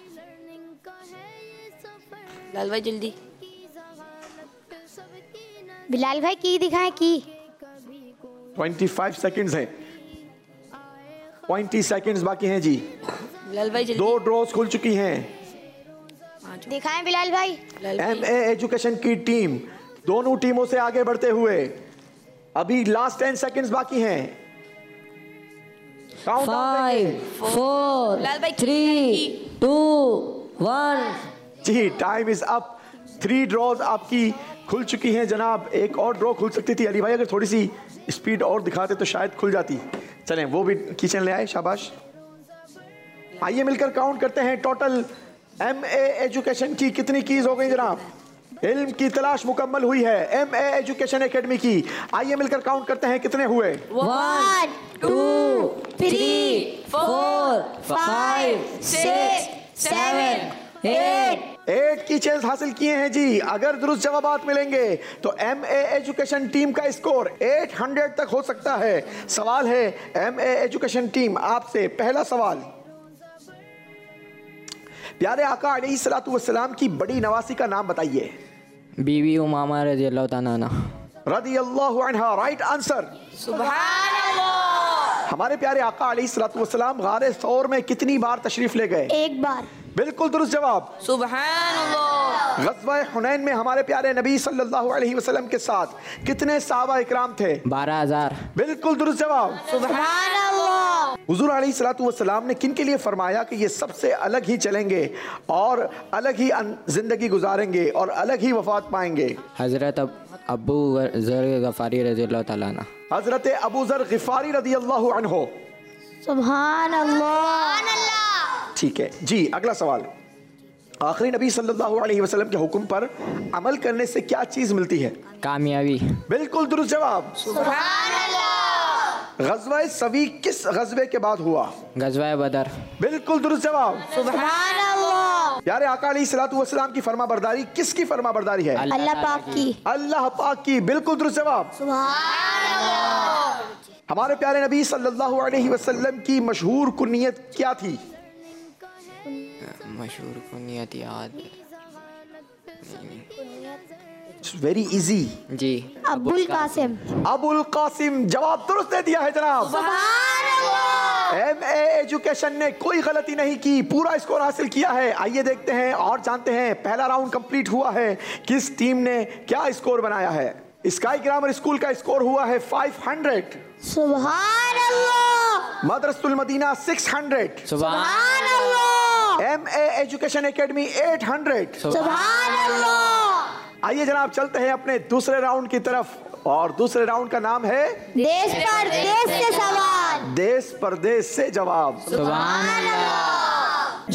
लाल भाई जल्दी। बिलाल भाई की दिखाएं की। 25 सेकंड्स हैं, 20 सेकंड्स बाकी हैं जी। बिलाल भाई जल्दी। 2 ड्रॉज खुल चुकी हैं। दिखाएं बिलाल भाई। MA एजुकेशन की टीम दोनों टीमों से आगे बढ़ते हुए अभी लास्ट 10 सेकंड्स बाकी हैं। Five, four, बिलाल भाई 3, 2, 1। जी टाइम इज अप। 3 ड्रॉज आपकी खुल चुकी हैं जनाब। एक और ड्रॉ खुल सकती थी अली भाई, अगर थोड़ी सी स्पीड और दिखाते तो शायद खुल जाती। चलें वो भी किचन ले आए, शाबाश। आइए मिलकर काउंट करते हैं टोटल MA एजुकेशन की कितनी कीज हो गई जनाब। इल्म की तलाश मुकम्मल हुई है MA एजुकेशन एकेडमी की। आइए मिलकर काउंट करते हैं कितने हुए। 1, 2, 3, 4, 5, 6, 7, 8 की चेंज हासिल किए हैं जी। अगर दुरुस्त जवाबात मिलेंगे तो MA एजुकेशन टीम का स्कोर 800 तक हो सकता है। सवाल है MA एजुकेशन टीम आपसे, पहला सवाल, प्यारे आका अलैहिस्सलातु वस्सलाम की बड़ी नवासी का नाम बताइए। बीवी उमामा रज़ी अल्लाह तआला अन्हा। रदी अल्लाह अन्हा राइट आंसर। हमारे प्यारे आका अलैहिस्सलातु वस्सलाम गारे सौर में कितनी बार तशरीफ ले गए? एक बार। बिल्कुल दुरुस्त जवाब। सुभान ग़ज़वा हुनैन में हमारे प्यारे नबी सल्लल्लाहु अलैहि वसल्लम के साथ कितने सहाबा इकराम थे? 12,000। बिल्कुल दुरुस्त जवाब। हुज़ूर अलैहिस्सलातु वस्सलाम ने किन के लिए फरमाया कि ये सबसे अलग ही चलेंगे और अलग ही जिंदगी गुजारेंगे और अलग ही वफात पाएंगे? हज़रत अबू ज़र गफ़ारी रज़ी अल्लाह तआला अन्हु। हज़रत अबू ज़र ग़िफ़ारी रज़ी अल्लाह अन्हु। सुभान अल्लाह। ठीक है जी। अगला सवाल, आखिरी नबी सल्लल्लाहु अलैहि वसल्लम के हुक्म पर अमल करने से क्या चीज मिलती है? कामयाबी। बिल्कुल दुरुस्त जवाब। ग़ज़वा सवी किस ग़ज़वे के बाद हुआ? ग़ज़वा बदर। बिल्कुल दुरुस्त जवाब। प्यारे आका अलैहिस्सलातु वस्सलाम की फरमा बरदारी किसकी फरमा बरदारी है? अल्लाह पाक की। अल्लाह पाक की। बिल्कुल दुरुस्त जवाब। हमारे प्यारे नबी सल्लल्लाहु अलैहि वसल्लम की मशहूर कुनियत क्या थी? मशहूर कुनियत याद। वेरी इजी जी। अबुल कासिम। अबुल कासिम। जवाब दुरुस्त दे दिया है जनाब। MA एजुकेशन ने कोई गलती नहीं की, पूरा स्कोर हासिल किया है। आइए देखते हैं और जानते हैं पहला राउंड कंप्लीट हुआ है, किस टीम ने क्या स्कोर बनाया है। स्काई ग्रामर स्कूल का स्कोर हुआ है 500। सुभान अल्लाह। मदरसतुल मदीना 600। सुभान अल्लाह। MA Education academy 800। सुभान अल्लाह। आइए जनाब चलते हैं अपने दूसरे राउंड की तरफ और दूसरे राउंड का नाम है देश परदेश से सवाल। देश परदेश से जवाब। सुभान अल्लाह।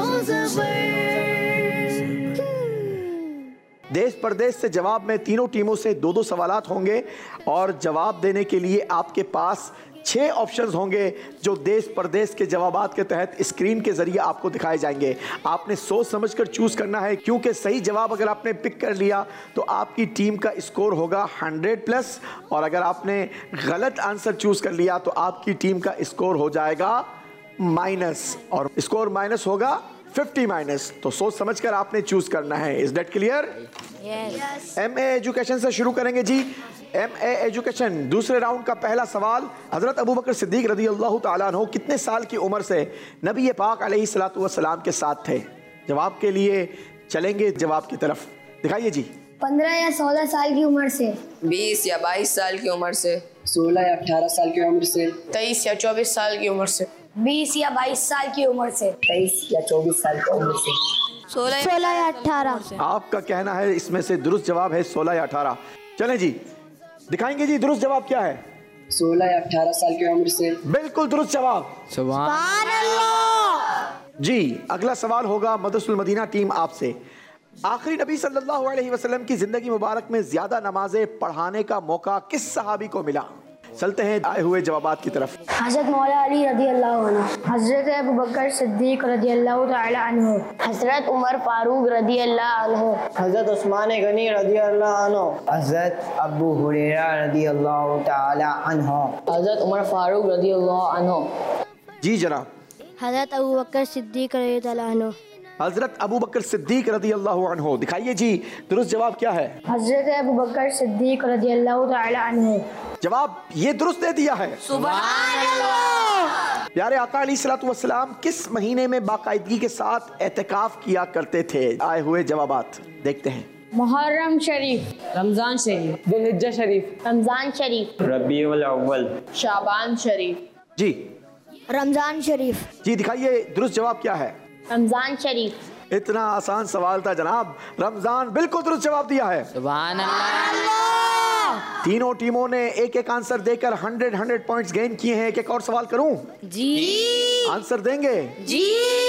देश परदेश से जवाब में तीनों टीमों से 2-2 सवालात होंगे और जवाब देने के लिए आपके पास 6 ऑप्शंस होंगे जो देश परदेश के जवाबात के तहत स्क्रीन के जरिए आपको दिखाए जाएंगे। आपने सोच समझकर चूज करना है, क्योंकि सही जवाब अगर आपने पिक कर लिया तो आपकी टीम का स्कोर होगा 100+ और अगर आपने गलत आंसर चूज कर लिया तो आपकी टीम का स्कोर हो जाएगा माइनस और स्कोर माइनस होगा 50-। तो सोच समझकर आपने चूज करना है। Is that clear? MA education से शुरू करेंगे जी। MA एजुकेशन दूसरे राउंड का पहला सवाल, हजरत अबू बकर सिद्दीक रज़ी अल्लाह तआला अन्हु कितने साल की उम्र से नबी पाक अलैहिस्सलातु वस्सलाम के साथ थे? जवाब के लिए चलेंगे जवाब की तरफ, दिखाइए जी। 15 या 16 साल की उम्र से। 20 या 22 साल की उम्र से। 16 या 18 साल की उम्र से। 23 या 24 साल की उम्र से। 20 या 22 साल की उम्र से। 23 या 24 साल की उम्र से। 16 या 18। आपका कहना है इसमें से दुरुस्त जवाब है 16 या 18। चलें जी, दिखाएंगे जी दुरुस्त जवाब क्या है। 16 या 18 साल की उम्र से। बिल्कुल दुरुस्त जवाब। सुभान जी। अगला सवाल होगा मदरसतुल मदीना टीम आपसे। आखिरी नबी सल्लल्लाहु अलैहि वसल्लम की जिंदगी मुबारक में ज्यादा नमाजें पढ़ाने का मौका किस सहाबी को मिला? चलते हैं आए हुए जवाबात की तरफ। हज़रत मौला अली रज़ी अल्लाह अन्हु, हज़रत अबू बकर सिद्दीक रज़ी अल्लाह तआला अन्हु, हज़रत उमर फारूक रज़ी अल्लाह अन्हु, हज़रत उस्मान गनी रज़ी अल्लाह अन्हु, हज़रत अबू हुरैरा रज़ी अल्लाह तआला अन्हु, हज़रत उमर फारूक रज़ी अल्लाह अन्हु। जी जनाब। हज़रत अबू बकर सिद्दीक रज़ी अल्लाह अन्हु, हजरत अबू बकर सिद्दीक रज़ी अल्लाह अन्हु। दिखाइए जी दुरुस्त जवाब क्या है। हज़रत अबू बकर सिद्दीक रज़ी अल्लाह तआला अन्हु। जवाब ये दुरुस्त दे दिया है। सुभान अल्लाह। प्यारे आका अलैहिस्सलातु वस्सलाम किस महीने में बाकायदगी के साथ एतिकाफ किया करते थे? आए हुए जवाबात देखते हैं। मुहर्रम शरीफ, रमजान शरीफ, दुल्हिज्जा शरीफ, रमजान शरीफ, रबीउल अव्वल, शाबान शरीफ, जी रमजान शरीफ। जी दिखाइए दुरुस्त जवाब क्या है। रमजान शरीफ। इतना आसान सवाल था जनाब, रमजान बिल्कुल दुरुस्त जवाब दिया है। सुभान अल्लाह। तीनों टीमों ने एक एक आंसर देकर 100 पॉइंट्स गेन किए हैं। एक और सवाल करूं? जी आंसर देंगे? जी।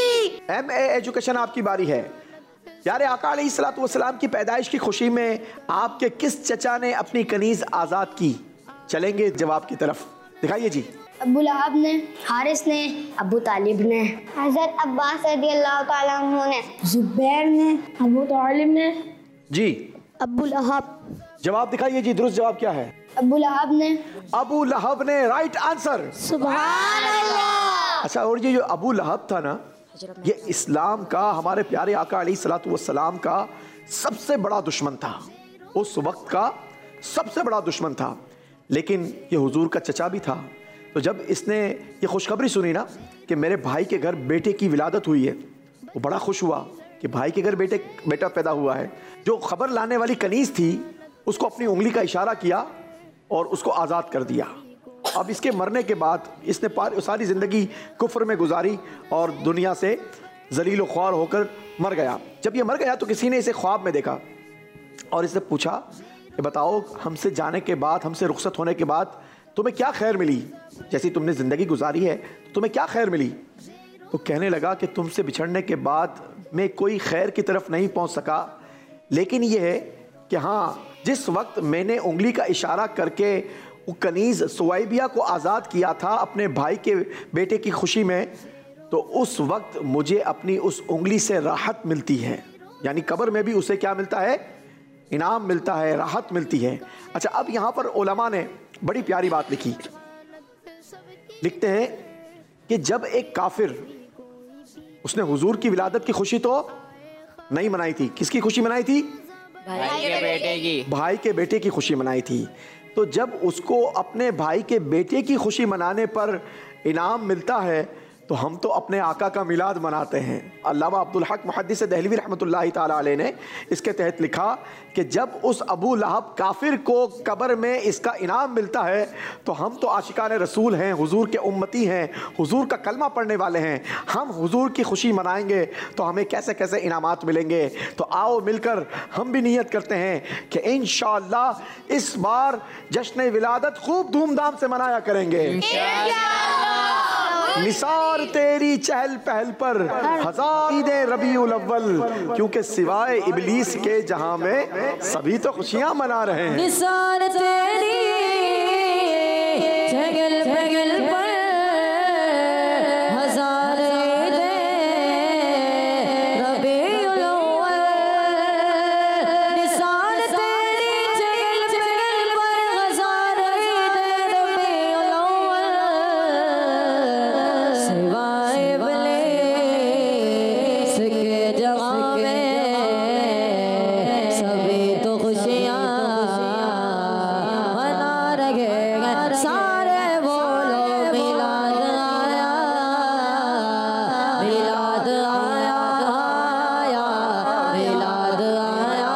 MA एजुकेशन आपकी बारी है। प्यारे आका अलैहिस्सलातु वस्सलाम की पैदाइश की खुशी में आपके किस चचा ने अपनी कनीज आजाद की? चलेंगे जवाब की तरफ, दिखाइए जी। अबू लहब ने, हारिस ने, अबू तालिब ने, हजरत अब्बास रदियल्लाहु ताला अन्हु ने, जुबैर ने, अबू तालिब ने, जी अबू लहब। जवाब दिखाइए जी, दुरुस्त जवाब क्या है? अबू लहब ने। अबू लहब ने राइट आंसर। सुभान अल्लाह। अच्छा, और ये जो अबू लहब था ना, ये इस्लाम का, हमारे प्यारे आका अलैहिस्सलातु वस्सलाम का सबसे बड़ा दुश्मन था। उस वक्त का सबसे बड़ा दुश्मन था, लेकिन ये हुजूर का चचा भी था। तो जब इसने ये खुशखबरी सुनी ना कि मेरे भाई के घर बेटे की विलादत हुई है, वो बड़ा खुश हुआ कि भाई के घर बेटा पैदा हुआ है। जो खबर लाने वाली कनीज थी उसको अपनी उंगली का इशारा किया और उसको आज़ाद कर दिया। अब इसके मरने के बाद इसने सारी ज़िंदगी कुफ्र में गुजारी और दुनिया से जलील ख्वार होकर मर गया। जब ये मर गया तो किसी ने इसे ख्वाब में देखा और इससे पूछा कि बताओ, हमसे जाने के बाद, हमसे रुखसत होने के बाद तुम्हें क्या खैर मिली? जैसी तुमने ज़िंदगी गुजारी है तो तुम्हें क्या खैर मिली? तो कहने लगा कि तुमसे बिछड़ने के बाद मैं कोई खैर की तरफ नहीं पहुंच सका, लेकिन यह है कि हाँ, जिस वक्त मैंने उंगली का इशारा करके वो कनीज़ सुवैबिया को आज़ाद किया था अपने भाई के बेटे की खुशी में, तो उस वक्त मुझे अपनी उस उंगली से राहत मिलती है। यानी कब्र में भी उसे क्या मिलता है? इनाम मिलता है, राहत मिलती है। अच्छा, अब यहाँ पर उलमा ने बड़ी प्यारी बात लिखी। लिखते हैं कि जब एक काफिर, उसने हुजूर की विलादत की खुशी तो नहीं मनाई थी, किसकी खुशी मनाई थी? भाई के बेटे की। भाई के बेटे की खुशी मनाई थी। तो जब उसको अपने भाई के बेटे की खुशी मनाने पर इनाम मिलता है तो हम तो अपने आका का मिलाद मनाते हैं। अल्लामा अब्दुल हक मुहद्दिस दहलवी रहमतुल्लाहि ताला अलैह ने इसके तहत लिखा कि जब उस अबू लहब काफिर को कब्र में इसका इनाम मिलता है तो हम तो आशिकान रसूल हैं, हुजूर के उम्मती हैं, हुजूर का कलमा पढ़ने वाले हैं, हम हुजूर की खुशी मनाएंगे तो हमें कैसे कैसे इनामात मिलेंगे। तो आओ मिलकर हम भी नियत करते हैं कि इंशाअल्लाह इस बार जश्न विलादत खूब धूमधाम से मनाया करेंगे। निसार तेरी चहल पहल पर हजार ईदे रबीउल अव्वल, क्योंकि सिवाय इबलीस के जहां में सभी तो खुशियां मना रहे हैं। निसार तेरी चहल पहल पर हजार ईदे रबीउल अव्वल, निसार तेरी चहल पहल पर हजार ईदे रबीउल अव्वल, सिवाय इब्लीस के जहां में सभी तो खुशियां मना रहे हैं। सारे बोलो मिलाद आया, मिलाद आया, आया मिलाद आया,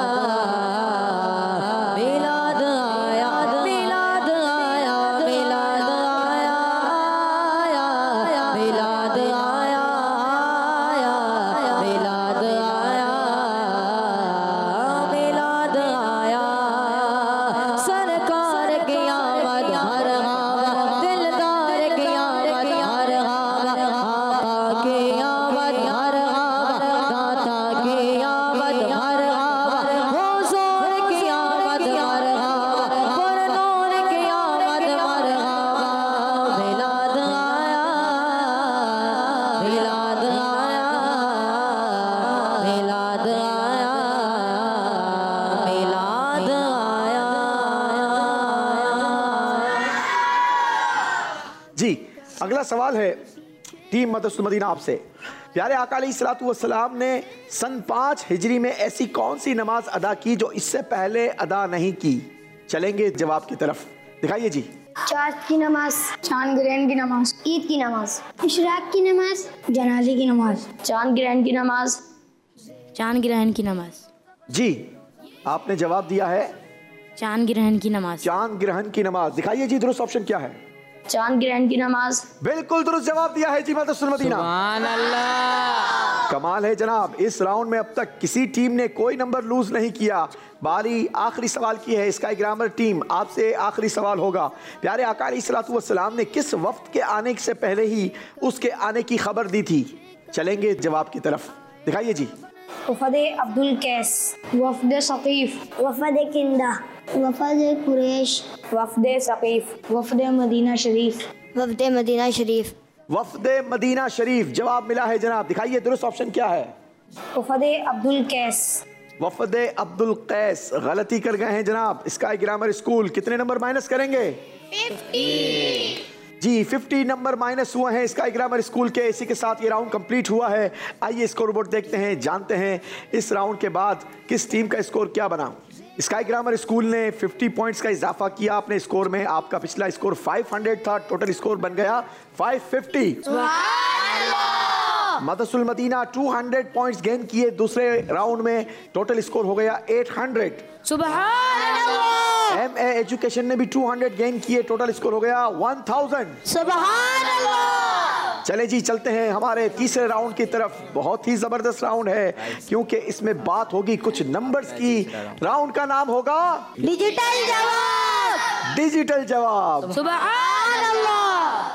मिलाद आया, मिलाद आया, मिलाद आया, आया मिलाद आया, आया मिलाद आया, मिलाद आया। सरकार की आमद हर हावा, दिलदार की आमद हर हावा, आका की आमद हर हावा, दाता की आमद हर हावा, हुजूर की आमद हर हावा, पुरनूर की आमद हर हावा। मिलाद आया, मिलाद आया, मिलाद आया, मिलाद आया। जी, अगला सवाल है टीम मदरसतुल मदीना आपसे। प्यारे आका अलैहिस्सलातु वस्सलाम ने सन 5 हिजरी में ऐसी कौन सी नमाज अदा की जो इससे पहले अदा नहीं की? चलेंगे जवाब की तरफ, दिखाइए जी। चाँद की नमाज, चांद ग्रहण की नमाज, ईद की नमाज, इशराक की नमाज, जनाजे की नमाज, चांद ग्रहण की नमाज, चांद ग्रहण की नमाज। जी आपने जवाब दिया है चांद ग्रहण की नमाज। चांद ग्रहण की नमाज। दिखाइए जी दुरुस्त ऑप्शन क्या है। चांद ग्रहण की नमाज। बिल्कुल दुरुस्त जवाब दिया है जी मदरसुल मदीना। सुभान अल्लाह। कमाल है जनाब, इस राउंड में अब तक किसी टीम ने कोई नंबर लूज नहीं किया। बारी आखिरी सवाल की है। स्काई ग्रामर टीम आपसे आखिरी सवाल होगा। प्यारे आका अलैहिस्सलातु वस्सलाम ने किस वफ्त के आने से पहले ही उसके आने की खबर दी थी। चलेंगे जवाब की तरफ। दिखाइए जी। वफद अब्दुल कैस, वफद सकीफ, वफद किंदा, वफद कुरैश, वफद सकीफ, वफद मदीना शरीफ, वफद मदीना शरीफ। वफद मदीना शरीफ जवाब मिला है जनाब। दिखाइए दुरुस्त ऑप्शन क्या है। वफद अब्दुल कैस। वफद अब्दुल कैस गलती कर गए हैं जनाब। स्काई ग्रामर स्कूल कितने नंबर माइनस करेंगे। 50 जी 50 नंबर माइनस हुए हैं स्काई ग्रामर स्कूल के। इसी के साथ ये राउंड कंप्लीट हुआ है। आइए स्कोरबोर्ड देखते हैं, जानते हैं इस राउंड के बाद किस टीम का स्कोर क्या बना। स्काई ग्रामर स्कूल ने 50 पॉइंट्स का इजाफा किया अपने स्कोर में। आपका पिछला स्कोर 500 था, टोटल स्कोर बन गया 550। मदरसुल मदीना 200 पॉइंट्स गेन किए दूसरे राउंड में, टोटल स्कोर हो गया 800। सुभान अल्लाह। MA एजुकेशन ने भी 200 गेन किए, टोटल स्कोर हो गया 1000। सुभान अल्लाह। चले जी चलते हैं हमारे तीसरे राउंड की तरफ। बहुत ही जबरदस्त राउंड है क्योंकि इसमें बात होगी कुछ नंबर्स की। राउंड का नाम होगा डिजिटल जवाब। डिजिटल जवाब। सुभान अल्लाह।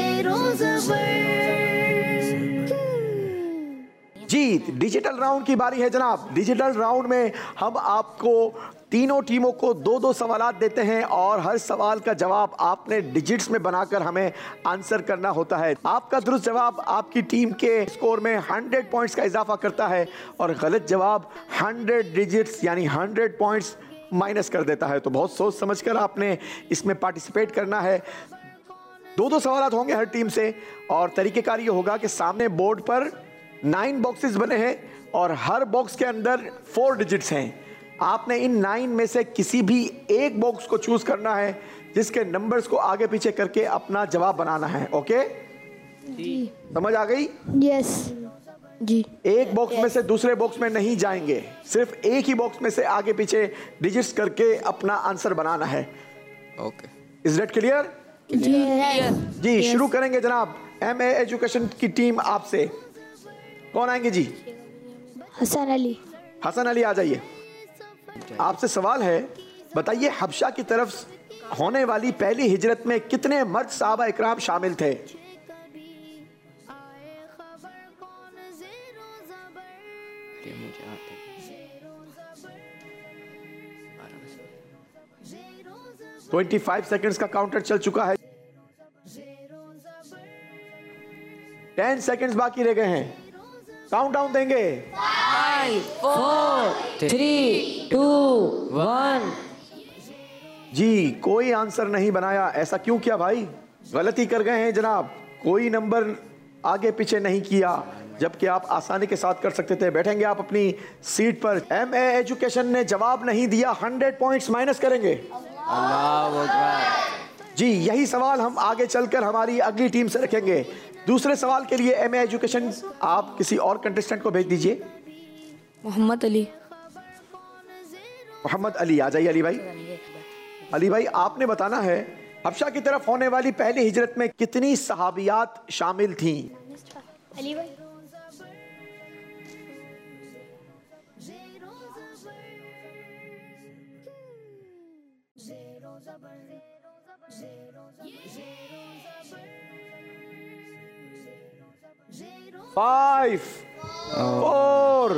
जी डिजिटल राउंड की बारी है जनाब। डिजिटल राउंड में हम आपको तीनों टीमों को 2-2 सवालात देते हैं और हर सवाल का जवाब आपने डिजिट्स में बनाकर हमें आंसर करना होता है। आपका दुरुस्त जवाब आपकी टीम के स्कोर में 100 पॉइंट्स का इजाफा करता है और गलत जवाब 100 डिजिट्स यानी 100 पॉइंट्स माइनस कर देता है। तो बहुत सोच समझकर आपने इसमें पार्टिसिपेट करना है। 2-2 सवालात होंगे हर टीम से और तरीकेकार ये होगा कि सामने बोर्ड पर 9 बॉक्सेस बने हैं और हर बॉक्स के अंदर 4 डिजिट्स हैं। आपने इन 9 में से किसी भी एक बॉक्स को चूज करना है जिसके नंबर्स को आगे पीछे करके अपना जवाब बनाना है। ओके जी समझ आ गई। यस जी। एक बॉक्स में से दूसरे बॉक्स में नहीं जाएंगे, सिर्फ एक ही बॉक्स में से आगे पीछे डिजिट्स करके अपना आंसर बनाना है। ओके इज दैट क्लियर जी। शुरू करेंगे जनाब। MA एजुकेशन की टीम आपसे कौन आएंगे जी। हसन अली। हसन अली आ जाइए। आपसे सवाल है, बताइए हबशा की तरफ होने वाली पहली हिजरत में कितने मर्द साहबा इकराम शामिल थे। तो 25 सेकंड्स का काउंटर चल चुका है। 10 सेकंड्स बाकी रह गए हैं। काउंटडाउन देंगे। 5 4 3 2 1। जी कोई आंसर नहीं बनाया, ऐसा क्यों किया भाई। गलती कर गए हैं जनाब, कोई नंबर आगे पीछे नहीं किया जबकि आप आसानी के साथ कर सकते थे। बैठेंगे आप अपनी सीट पर। MA एजुकेशन ने जवाब नहीं दिया, 100 पॉइंट्स माइनस करेंगे। अल्लाह अकबर। जी यही सवाल हम आगे चलकर हमारी अगली टीम से रखेंगे। दूसरे सवाल के लिए MA एजुकेशन आप किसी और कंटेस्टेंट को भेज दीजिए। मोहम्मद अली। मोहम्मद अली आ जाइए। अली भाई, अली भाई आपने बताना है हबशा की तरफ होने वाली पहली हिजरत में कितनी सहाबियात शामिल थीं। अली भाई। फाइव 4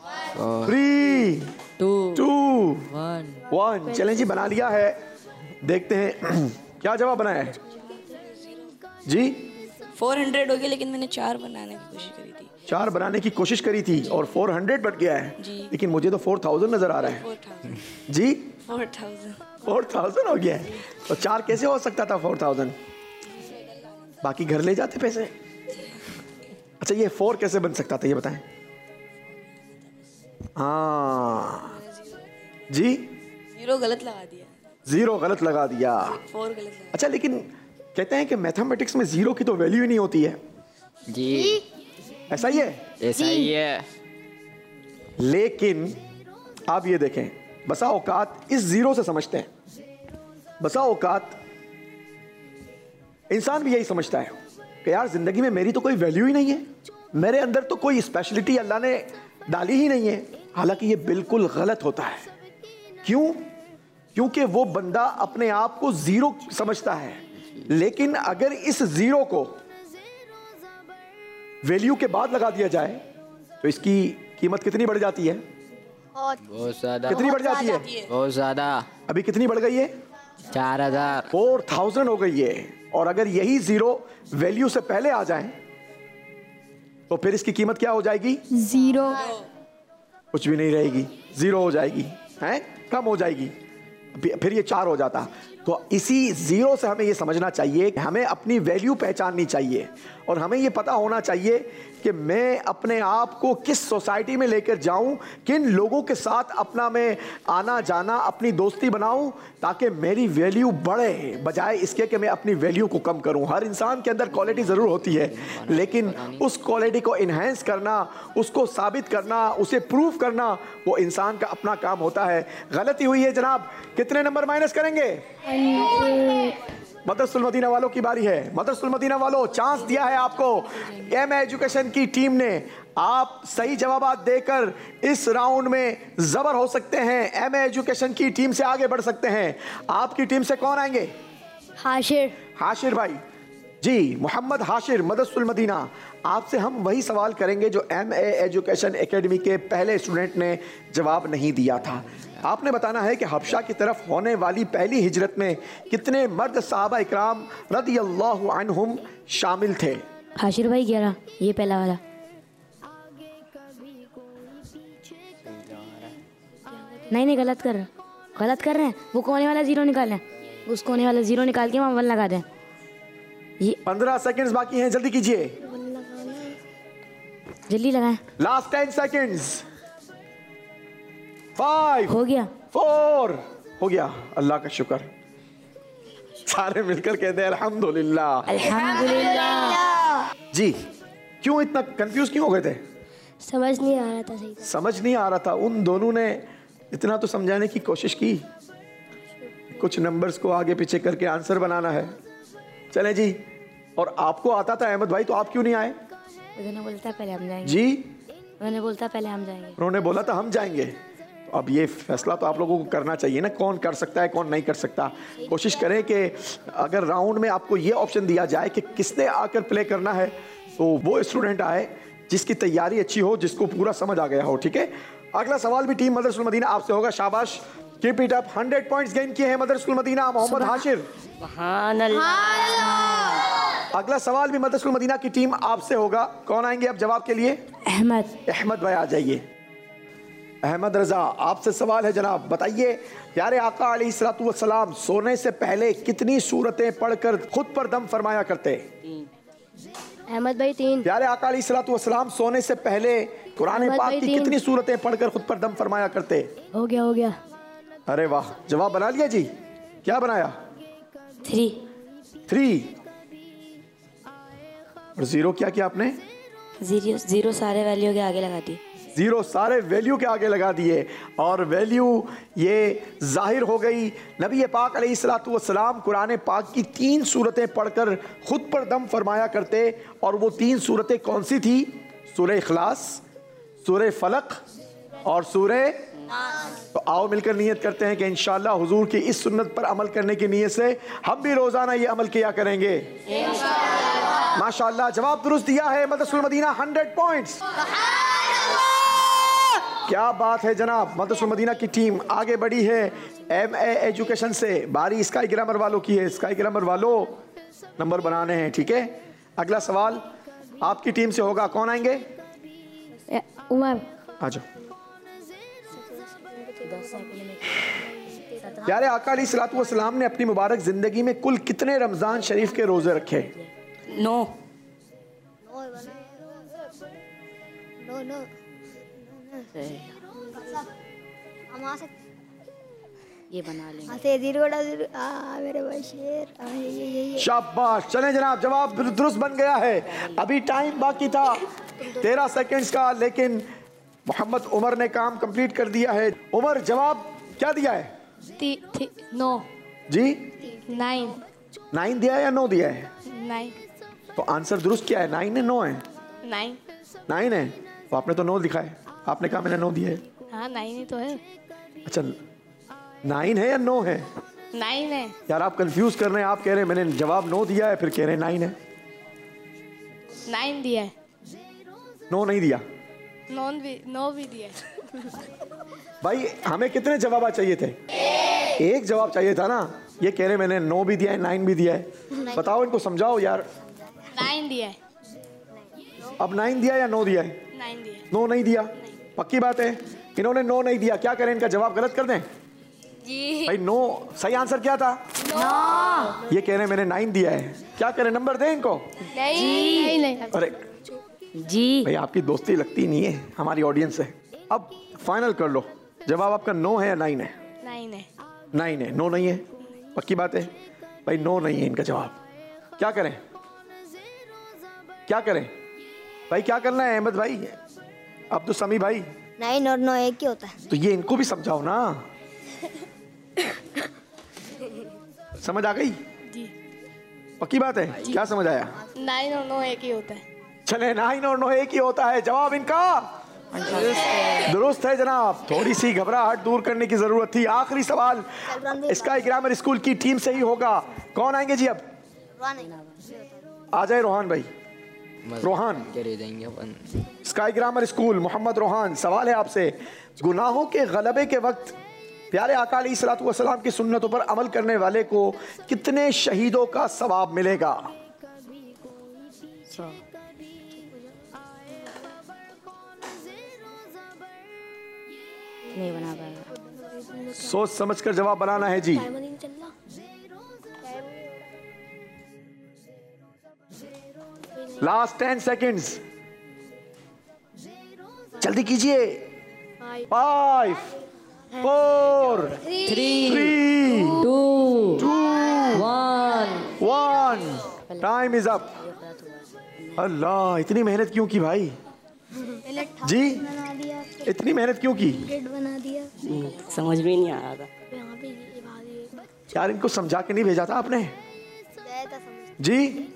3 2 1। चलें जी बना लिया है। देखते हैं क्या जवाब बनाया है जी। 400 हो गया लेकिन मैंने 4 बनाने की कोशिश करी थी। 4 बनाने की कोशिश करी थी और 400 बन गया है जी। लेकिन मुझे तो 4000 नजर आ रहा है 4000 जी। 4000 हो गया है तो 4 कैसे हो सकता था 4000। बाकी घर ले जाते पैसे। अच्छा ये 4 कैसे बन सकता था ये बताएं। हाँ जी 0 गलत लगा दिया। 0 गलत लगा दिया। 4 गलत लगा। अच्छा, लेकिन कहते हैं कि मैथमेटिक्स में 0 की तो वैल्यू ही नहीं होती है, जी ऐसा ही है? ऐसा ही है। लेकिन आप ये देखें, बसा औकात इस 0 से समझते हैं, बसा औकात इंसान भी यही समझता है कि यार जिंदगी में मेरी तो कोई वैल्यू ही नहीं है, मेरे अंदर तो कोई स्पेशलिटी अल्लाह ने डाली ही नहीं है। हालांकि ये बिल्कुल गलत होता है। क्यों? क्योंकि वो बंदा अपने आप को 0 समझता है, लेकिन अगर इस 0 को वैल्यू के बाद लगा दिया जाए तो इसकी कीमत कितनी बढ़ जाती है? बहुत ज्यादा। कितनी बढ़ जाती है? बहुत ज्यादा। अभी कितनी बढ़ गई है? 4000। 4000 हो गई है। और अगर यही 0 वैल्यू से पहले आ जाए तो फिर इसकी कीमत क्या हो जाएगी? 0। कुछ भी नहीं रहेगी, 0 हो जाएगी, हैं? कम हो जाएगी, फिर ये 4 हो जाता। तो इसी 0 से हमें ये समझना चाहिए कि हमें अपनी वैल्यू पहचाननी चाहिए और हमें ये पता होना चाहिए कि मैं अपने आप को किस सोसाइटी में लेकर जाऊं, किन लोगों के साथ अपना मैं आना जाना, अपनी दोस्ती बनाऊं, ताकि मेरी वैल्यू बढ़े, बजाय इसके कि मैं अपनी वैल्यू को कम करूं। हर इंसान के अंदर क्वालिटी ज़रूर होती है, लेकिन उस क्वालिटी को इन्हेंस करना, उसको साबित करना, उसे प्रूव करना, वो इंसान का अपना काम होता है। गलती हुई है जनाब, कितने नंबर माइनस करेंगे? मदरसुल मदीना वालों की बारी है। मदरसुल मदीना वालों, चांस दिया है आपको एम एजुकेशन की टीम ने। आप सही जवाब देकर इस राउंड में जबर हो सकते हैं, एम एजुकेशन की टीम से आगे बढ़ सकते हैं। आपकी टीम से कौन आएंगे? हाशिर। हाशिर भाई जी, मोहम्मद हाशिर मदरसुल मदीना, आपसे हम वही सवाल करेंगे जो एम एजुकेशन एकेडमी के पहले स्टूडेंट ने जवाब नहीं दिया था। आपने बताना है कि हबशा की तरफ होने वाली पहली हिजरत में कितने मर्द सहाबा इकराम रदियल्लाहु अन्हुम शामिल थे? हाशिर भाई 11, ये पहला वाला। नहीं गलत कर रहे हैं। वो कोने वाला 0 निकालें, उस कोने वाला 0 निकाल के वहाँ 1 लगा दें। ये 15 सेकंड्स बाकी हैं, जल्दी कीजिए, जल्दी लगाएं। Last 10 seconds. 5 हो गया, 4 हो गया। अल्लाह का शुक्र, सारे मिलकर कहते हैं अल्हम्दुलिल्लाह। अल्हम्दुलिल्लाह। जी, क्यों इतना कंफ्यूज क्यों हो गए थे? समझ नहीं आ रहा था सही। समझ नहीं आ रहा था। उन दोनों ने इतना तो समझाने की कोशिश की, कुछ नंबर्स को आगे पीछे करके आंसर बनाना है। चलें जी, और आपको आता था अहमद भाई, तो आप क्यों नहीं आए? उन्होंने बोलता पहले हम जाएंगे। जी, उन्होंने बोलता पहले हम जाएंगे। उन्होंने बोला था हम जाएंगे। तो अब ये फैसला तो आप लोगों को करना चाहिए ना, कौन कर सकता है कौन नहीं कर सकता। कोशिश करें कि अगर राउंड में आपको ये ऑप्शन दिया जाए कि किसने आकर प्ले करना है, तो वो स्टूडेंट आए जिसकी तैयारी अच्छी हो, जिसको पूरा समझ आ गया हो। ठीक है, अगला सवाल भी टीम मदरसुल मदीना आपसे होगा। शाबाश, keep it up. 100 points gain किए हैं मदरसुल मदीना। मोहम्मद हाशिर, अगला सवाल भी मदरसुल मदीना की टीम आपसे होगा। कौन आएंगे अब जवाब के लिए? अहमद भाई आ जाइए। अहमद रजा, आपसे सवाल है जनाब, बताइए प्यारे आका अलैहिस्सलातु वस्सलाम सोने से पहले कितनी सूरतें पढ़कर खुद पर दम फरमाया करते? अहमद भाई 3। प्यारे आका अलैहिस्सलातु वस्सलाम सोने से पहले कुरान पाक की कितनी सूरतें पढ़कर खुद पर दम फरमाया करते? हो गया। अरे वाह, जवाब बना लिया जी। क्या बनाया? 3। और 0 क्या किया आपने? 0 सारे वैल्यू के आगे लगा दी। 0 सारे वैल्यू के आगे लगा दिए, और वैल्यू ये जाहिर हो गई। नबी पाक अलैहिस्सलातु वस्सलाम कुरान पाक की 3 सूरतें पढ़कर खुद पर दम फरमाया करते, और वो 3 सूरतें कौन सी थी? सूरह इखलास, सूरह फलक और सूरह। तो आओ मिलकर नियत करते हैं कि इंशाअल्लाह हुजूर की इस सुन्नत पर अमल करने की नियत से हम भी रोजाना ये अमल किया करेंगे माशाअल्लाह। जवाब दुरुस्त दिया है मदरसुल मदीना, 100 पॉइंट्स। क्या बात है जनाब, मदरसुल मदीना की टीम आगे बढ़ी है एम एजुकेशन से। बारी स्काई ग्रामर वालों की है। स्काई ग्रामर वालों, नंबर बनाने हैं, ठीक है। अगला सवाल आपकी टीम से होगा। कौन आएंगे? उमर, आ जाओ। प्यारे आका अलैहिस्सलातु वस्सलाम ने अपनी मुबारक जिंदगी में कुल कितने रमजान शरीफ के रोजे रखे? 9। ये बना लेंगे। से जीरो मेरे भाई शेर ये शाबाश। चलें जनाब, जवाब दुरुस्त बन गया है। अभी टाइम बाकी था 13 सेकंड्स का, लेकिन मोहम्मद उमर ने काम कंप्लीट कर दिया है। उमर, जवाब क्या दिया है? 9 जी 9 9 दिया है या 9 दिया है? 9 तो आंसर दुरुस्त क्या है? 9 है 9 है? 9 9 है। तो आपने तो 9 लिखा है, आपने कहा मैंने 9 दिया है। हाँ 9 ही तो है। अच्छा 9 है या 9 है? 9 है यार आप कंफ्यूज कर रहे हैं। आप कह रहे हैं मैंने जवाब 9 दिया है, फिर कह रहे हैं 9 है। 9 दिया है। 9 नहीं दिया 9 भी दिया है। भाई। हमें कितने जवाब चाहिए थे? एक जवाब चाहिए था ना। ये कह रहे मैंने 9 भी दिया है 9 भी दिया है। बताओ इनको, समझाओ यार। 9 दिया है। अब 9 दिया या 9 दिया है? 9 दिया है। 9 नहीं दिया, पक्की बात है। इन्होंने 9 नहीं दिया, क्या करें? इनका जवाब गलत कर दें? जी भाई 9 सही आंसर क्या था? 9। ये कह रहे मैंने 9 दिया है, क्या करें? नंबर दें इनको? नहीं। अरे जी भाई आपकी दोस्ती लगती नहीं है हमारी ऑडियंस से। अब फाइनल कर लो, जवाब आपका 9 है या 9 है? 9 है। 9 है। 9 नहीं है, पक्की बात है भाई। 9 नहीं है इनका जवाब। क्या करें? क्या करें भाई? क्या करना है अहमद भाई, अब्दुल समी भाई? 9 और 9 एक ही होता है। तो ये इनको भी समझाओ ना। समझ आ गई? जी पक्की बात है? क्या समझ आया? 9 और 9 एक ही होता है। चले 9 और 9 एक ही होता है। जवाब इनका दुरुस्त है जनाब। थोड़ी सी घबराहट दूर करने की जरूरत थी। आखिरी सवाल स्काई ग्रामर स्कूल की टीम से ही होगा। कौन आएंगे जी? अब आ जाए रोहान भाई। Rohan, Sky Grammar School, Mohammad Rohan, सवाल है आपसे। गुनाहों के गलबे के वक्त प्यारे आका अलैहिस्सलातु वस्सलाम की सुन्नतों पर अमल करने वाले को कितने शहीदों का सवाब मिलेगा? नहीं बना पाएगा। सोच समझ कर जवाब बनाना है जी। लास्ट 10 सेकंड्स, जल्दी कीजिए। 5 4 3 2 1 टाइम इज अप। अल्लाह, इतनी मेहनत क्यों की भाई? जी इतनी मेहनत क्यों की? बना दिया। समझ में नहीं आ रहा था। यार इनको समझा के नहीं भेजा था आपने? जी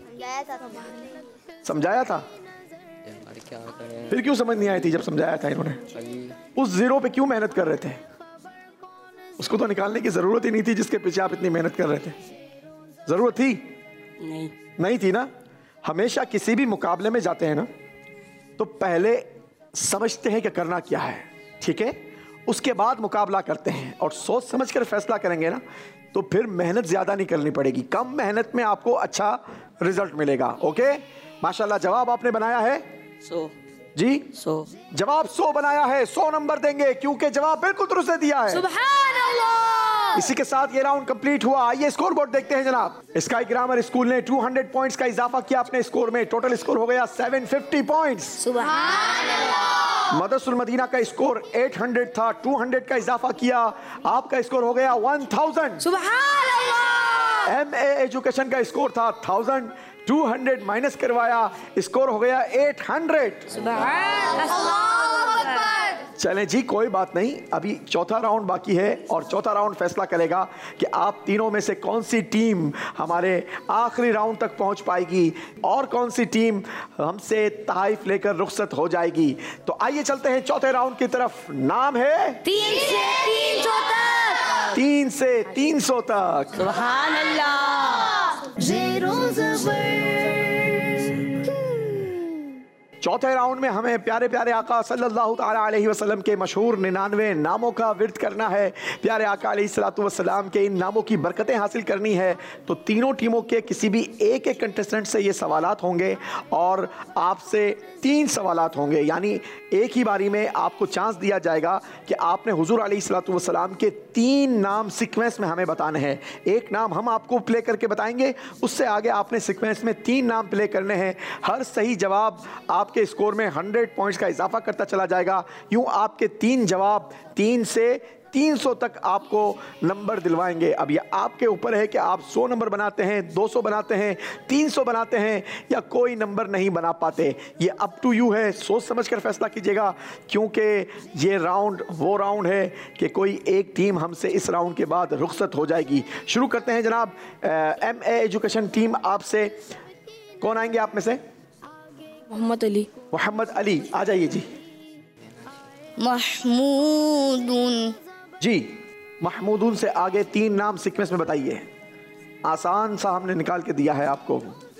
समझाया था, क्या करें? फिर क्यों समझ नहीं आई थी जब समझाया था इन्होंने? उस जीरो पे क्यों मेहनत कर रहे थे? उसको तो निकालने की जरूरत ही नहीं थी जिसके पीछे आप इतनी मेहनत कर रहे थे। जरूरत थी? नहीं थी ना। हमेशा किसी भी मुकाबले में जाते हैं ना, तो पहले समझते हैं कि करना क्या है, ठीक है? उसके बाद मुकाबला करते हैं और सोच समझ कर फैसला करेंगे ना, तो फिर मेहनत ज्यादा नहीं करनी पड़ेगी। कम मेहनत में आपको अच्छा रिजल्ट मिलेगा। ओके, माशाल्लाह। जवाब आपने बनाया है 100 जी? 100 जवाब 100 बनाया है। 100 नंबर देंगे क्योंकि जवाब बिल्कुल दुरुस्त दिया है। सुभान अल्लाह। इसी के साथ ये राउंड कंप्लीट हुआ। आइए स्कोर बोर्ड देखते हैं जनाब। स्काई ग्रामर स्कूल ने 200 पॉइंट्स का इजाफा किया अपने स्कोर में। टोटल स्कोर हो गया 750 पॉइंट्स। सुभान अल्लाह। मदरसुल मदीना का स्कोर 800 था, 200 का इजाफा किया, आपका स्कोर हो गया 1000। सुभान अल्लाह। MA एजुकेशन का स्कोर था 1000, 200 माइनस करवाया, स्कोर हो गया 800। सुभान अल्लाह। चलें जी, कोई बात नहीं, अभी चौथा राउंड बाकी है और चौथा राउंड फैसला करेगा कि आप तीनों में से कौन सी टीम हमारे आखिरी राउंड तक पहुंच पाएगी और कौन सी टीम हमसे तहफ़ लेकर रुखसत हो जाएगी। तो आइए चलते हैं चौथे राउंड की तरफ। नाम है 3 से 300 तक। 3 से 300 तक। सुभान अल्लाह। चौथे राउंड में हमें प्यारे प्यारे आका सल्लल्लाहु ताला अलैहि वसल्लम के मशहूर 99 नामों का विर्द करना है। प्यारे आका अलैहिस्सलातु वस्सलाम के इन नामों की बरकतें हासिल करनी है। तो तीनों टीमों के किसी भी एक एक कंटेस्टेंट से ये सवालात होंगे और आपसे 3 सवालात होंगे, यानी एक ही बारी में आपको चांस दिया जाएगा कि आपने हुजूर अलैहिस्सलातु वस्सलाम के 3 नाम सीक्वेंस में हमें बताने हैं। एक नाम हम आपको प्ले करके बताएंगे, उससे आगे आपने सीक्वेंस में 3 नाम प्ले करने हैं। हर सही जवाब आपके स्कोर में 100 पॉइंट्स का इजाफा करता चला जाएगा। यूं आपके 3 जवाब 3 से 300 तक आपको नंबर दिलवाएंगे। अब ये आपके ऊपर है कि आप 100 नंबर बनाते हैं, 200 बनाते हैं, 300 बनाते हैं या कोई नंबर नहीं बना पाते। ये अप टू यू है, सोच समझ कर फैसला कीजिएगा, क्योंकि ये राउंड वो राउंड है कि कोई एक टीम हमसे इस राउंड के बाद रुखसत हो जाएगी। शुरू करते हैं जनाब। MA एजुकेशन टीम आपसे कौन आएंगे आप में से? मोहम्मद अली। मोहम्मद अली आ जाइए जी। महमूदुन। जी महमूदुन से आगे 3 नाम सीक्वेंस में बताइए। आसान सा हमने निकाल के दिया है आपको।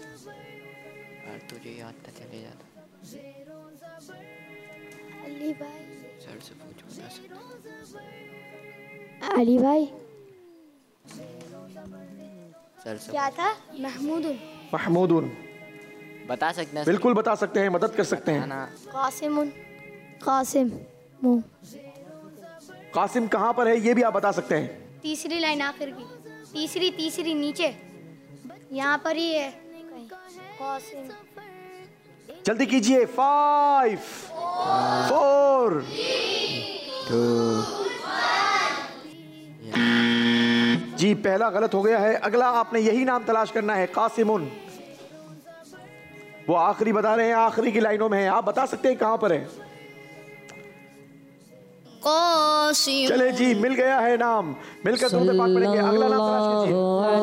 तुझे याद था चले जाता। अली भाई। सर से पूछ बता सकते। अली भाई। सर से क्या था? महमूदुन। महमूदुन बता सकते हैं। बिल्कुल बता सकते हैं, मदद कर सकते हैं। कासिमुन। कासिम। कासिम कहाँ पर है ये भी आप बता सकते हैं। तीसरी लाइन आखिर की, तीसरी नीचे यहाँ पर ही है। कासिम। जल्दी कीजिए। 5 4 जी पहला गलत हो गया है। अगला आपने यही नाम तलाश करना है, कासिमुन। वो आखिरी बता रहे हैं, आखिरी की लाइनों में है, आप बता सकते हैं कहां पर है। कासिम। चले जी मिल गया है नाम, मिलकर दुरूद पाक पढ़ेंगे। अगला नाम तलाश कीजिए।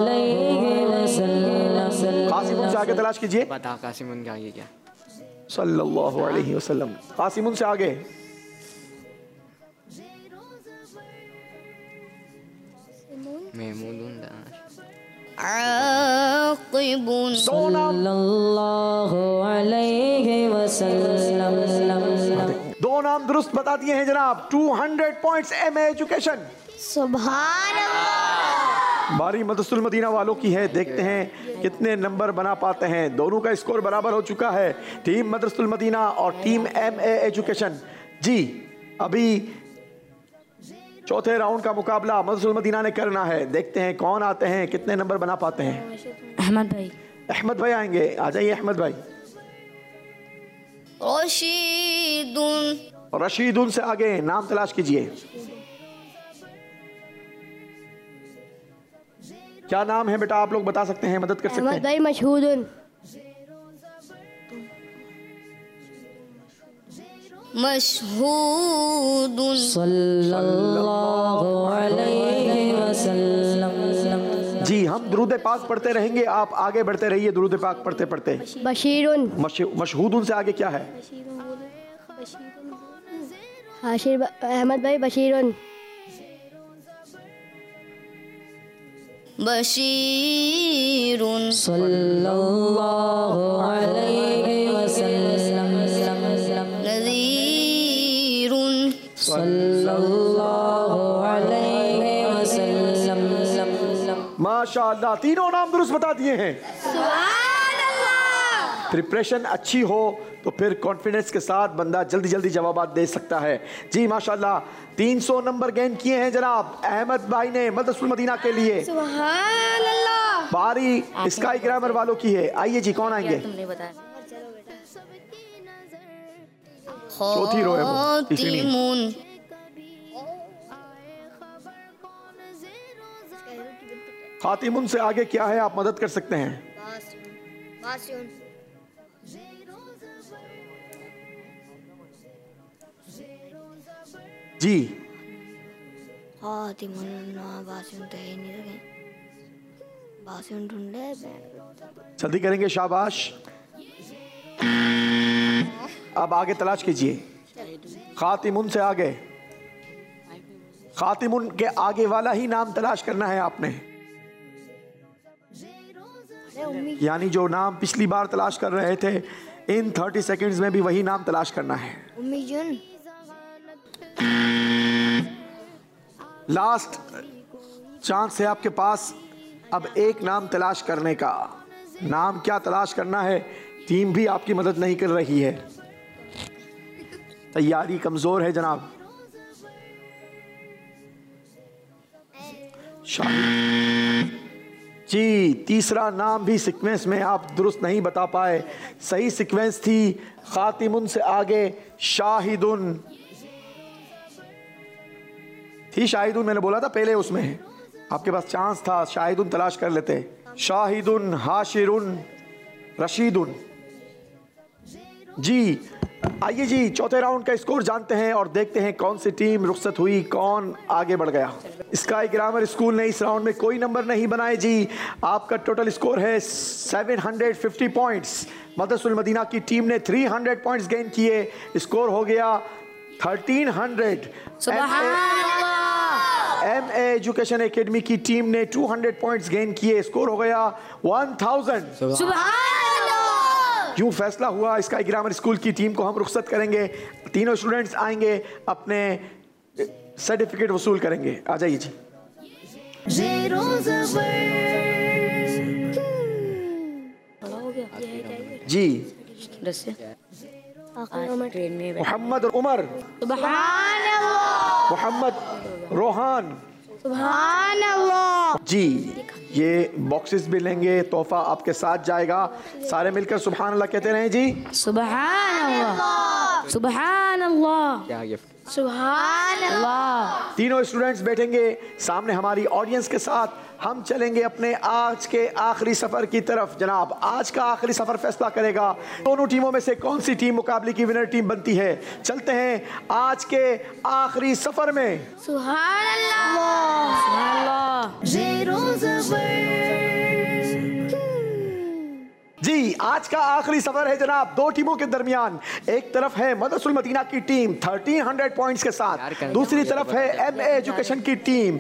कासिमुन से आगे तलाश कीजिए। बता कासिमुन क्या ये क्या? सल्लल्लाहु अलैहि वसल्लम। कासिमुन से आगे महमूदुन। आकिबुन। सल्लल्लाहु अलैहि वसल्लम। 2 नाम दुरुस्त बता दिए हैं जनाब। 200 पॉइंट्स MA एजुकेशन। सुभान अल्लाह। बारी मदरसुल मदीना वालों की है, देखते हैं कितने नंबर बना पाते हैं। दोनों का स्कोर बराबर हो चुका है, टीम मदरसुल मदीना और टीम MA एजुकेशन। जी अभी चौथे राउंड का मुकाबला मदरसुल मदीना ने करना है। देखते हैं कौन आते हैं, कितने नंबर बना पाते हैं। अहमद भाई। अहमद भाई आएंगे, आ जाइए अहमद भाई। रशीदुन। और रशीदुन से आगे नाम तलाश कीजिए। क्या नाम है बेटा, आप लोग बता सकते हैं, मदद कर सकते अहमद हैं। भाई मशहूदुन। मशहूदुन। सल्लल्लाहु अलैहि वसल्लम। जी हम दुरूद पाक पढ़ते रहेंगे, आप आगे बढ़ते रहिए दुरूद पाक पढ़ते पढ़ते। बशीरुन। मशहूदुन से आगे क्या है? हाशिर अहमद भाई बशीरुन। बशीरुन। सल्लल्लाहु अलैहि वसल्लम। नज़ीरुन। सल्लल्लाहु अलैहि वसल्लम। माशाअल्लाह, तीनों नाम दुरुस्त बता दिए हैं। प्रिपरेशन अच्छी हो तो फिर कॉन्फिडेंस के साथ बंदा जल्दी जल्दी जवाब दे सकता है। जी माशाअल्लाह 300 नंबर गेन किए हैं जनाब अहमद भाई ने मदरसुल मदीना के लिए। सुभान अल्लाह। बारी स्काई ग्रामर वालों की है, आइए जी कौन आएंगे? तुमने बताया। चौथी रो है वो, तीसरी नहीं। खातिमुन। खातिमुन से आगे क्या है, आप मदद कर सकते हैं। जी जल्दी करेंगे, शाबाश। अब आगे तलाश कीजिए। खातिमुन से आगे, खातिमुन के आगे वाला ही नाम तलाश करना है आपने, यानी जो नाम पिछली बार तलाश कर रहे थे इन 30 सेकंड्स में भी वही नाम तलाश करना है। लास्ट चांस है आपके पास अब एक नाम तलाश करने का। नाम क्या तलाश करना है, टीम भी आपकी मदद नहीं कर रही है, तैयारी कमजोर है जनाब। शाहिद जी तीसरा नाम भी सीक्वेंस में आप दुरुस्त नहीं बता पाए, सही सीक्वेंस थी खातिमुन से आगे शाहिदुन। थी शाहिदुन, मैंने बोला था पहले उसमें है, आपके पास चांस था, शाहिदुन तलाश कर लेते। शाहिदुन, हाशिरुन, रशीदुन। जी आइए जी, चौथे राउंड का स्कोर जानते हैं और देखते हैं कौन सी टीम रुखसत हुई, कौन आगे बढ़ गया। स्काई ग्रामर स्कूल ने इस राउंड में कोई नंबर नहीं बनाए जी। आपका टोटल स्कोर है 750 पॉइंट्स। मदरसुल मदीना की टीम ने 300 पॉइंट्स गेन किए, स्कोर हो गया 1300। MA एजुकेशन एकेडमी की टीम ने 200 पॉइंट्स गेन किए, स्कोर हो गया 1000। यूं फैसला हुआ, स्काई ग्रामर स्कूल की टीम को हम रुखसत करेंगे। तीनों स्टूडेंट्स आएंगे, अपने सर्टिफिकेट वसूल करेंगे। आ जाइए जी। जी मोहम्मद उमर, मोहम्मद रोहान, जी ये बॉक्सेस भी लेंगे, तोहफा आपके साथ जाएगा। सारे मिलकर सुभान अल्लाह कहते रहें जी। सुभान अल्लाह, सुभान अल्लाह, क्या गिफ्ट? सुभान अल्लाह। तीनों स्टूडेंट्स बैठेंगे सामने हमारी ऑडियंस के साथ। हम चलेंगे अपने आज के आखिरी सफर की तरफ। जनाब, आज का आखिरी सफर फैसला करेगा दोनों टीमों में से कौन सी टीम मुकाबले की विनर टीम बनती है। चलते हैं आज के आखिरी सफर में। सुभान अल्लाह, सुभान अल्लाह। जी आज का आखिरी सफर है जनाब दो टीमों के दरमियान। एक तरफ है मदरसुल मदीना की टीम 1300 पॉइंट्स के साथ, दूसरी तरफ है MA एजुकेशन की टीम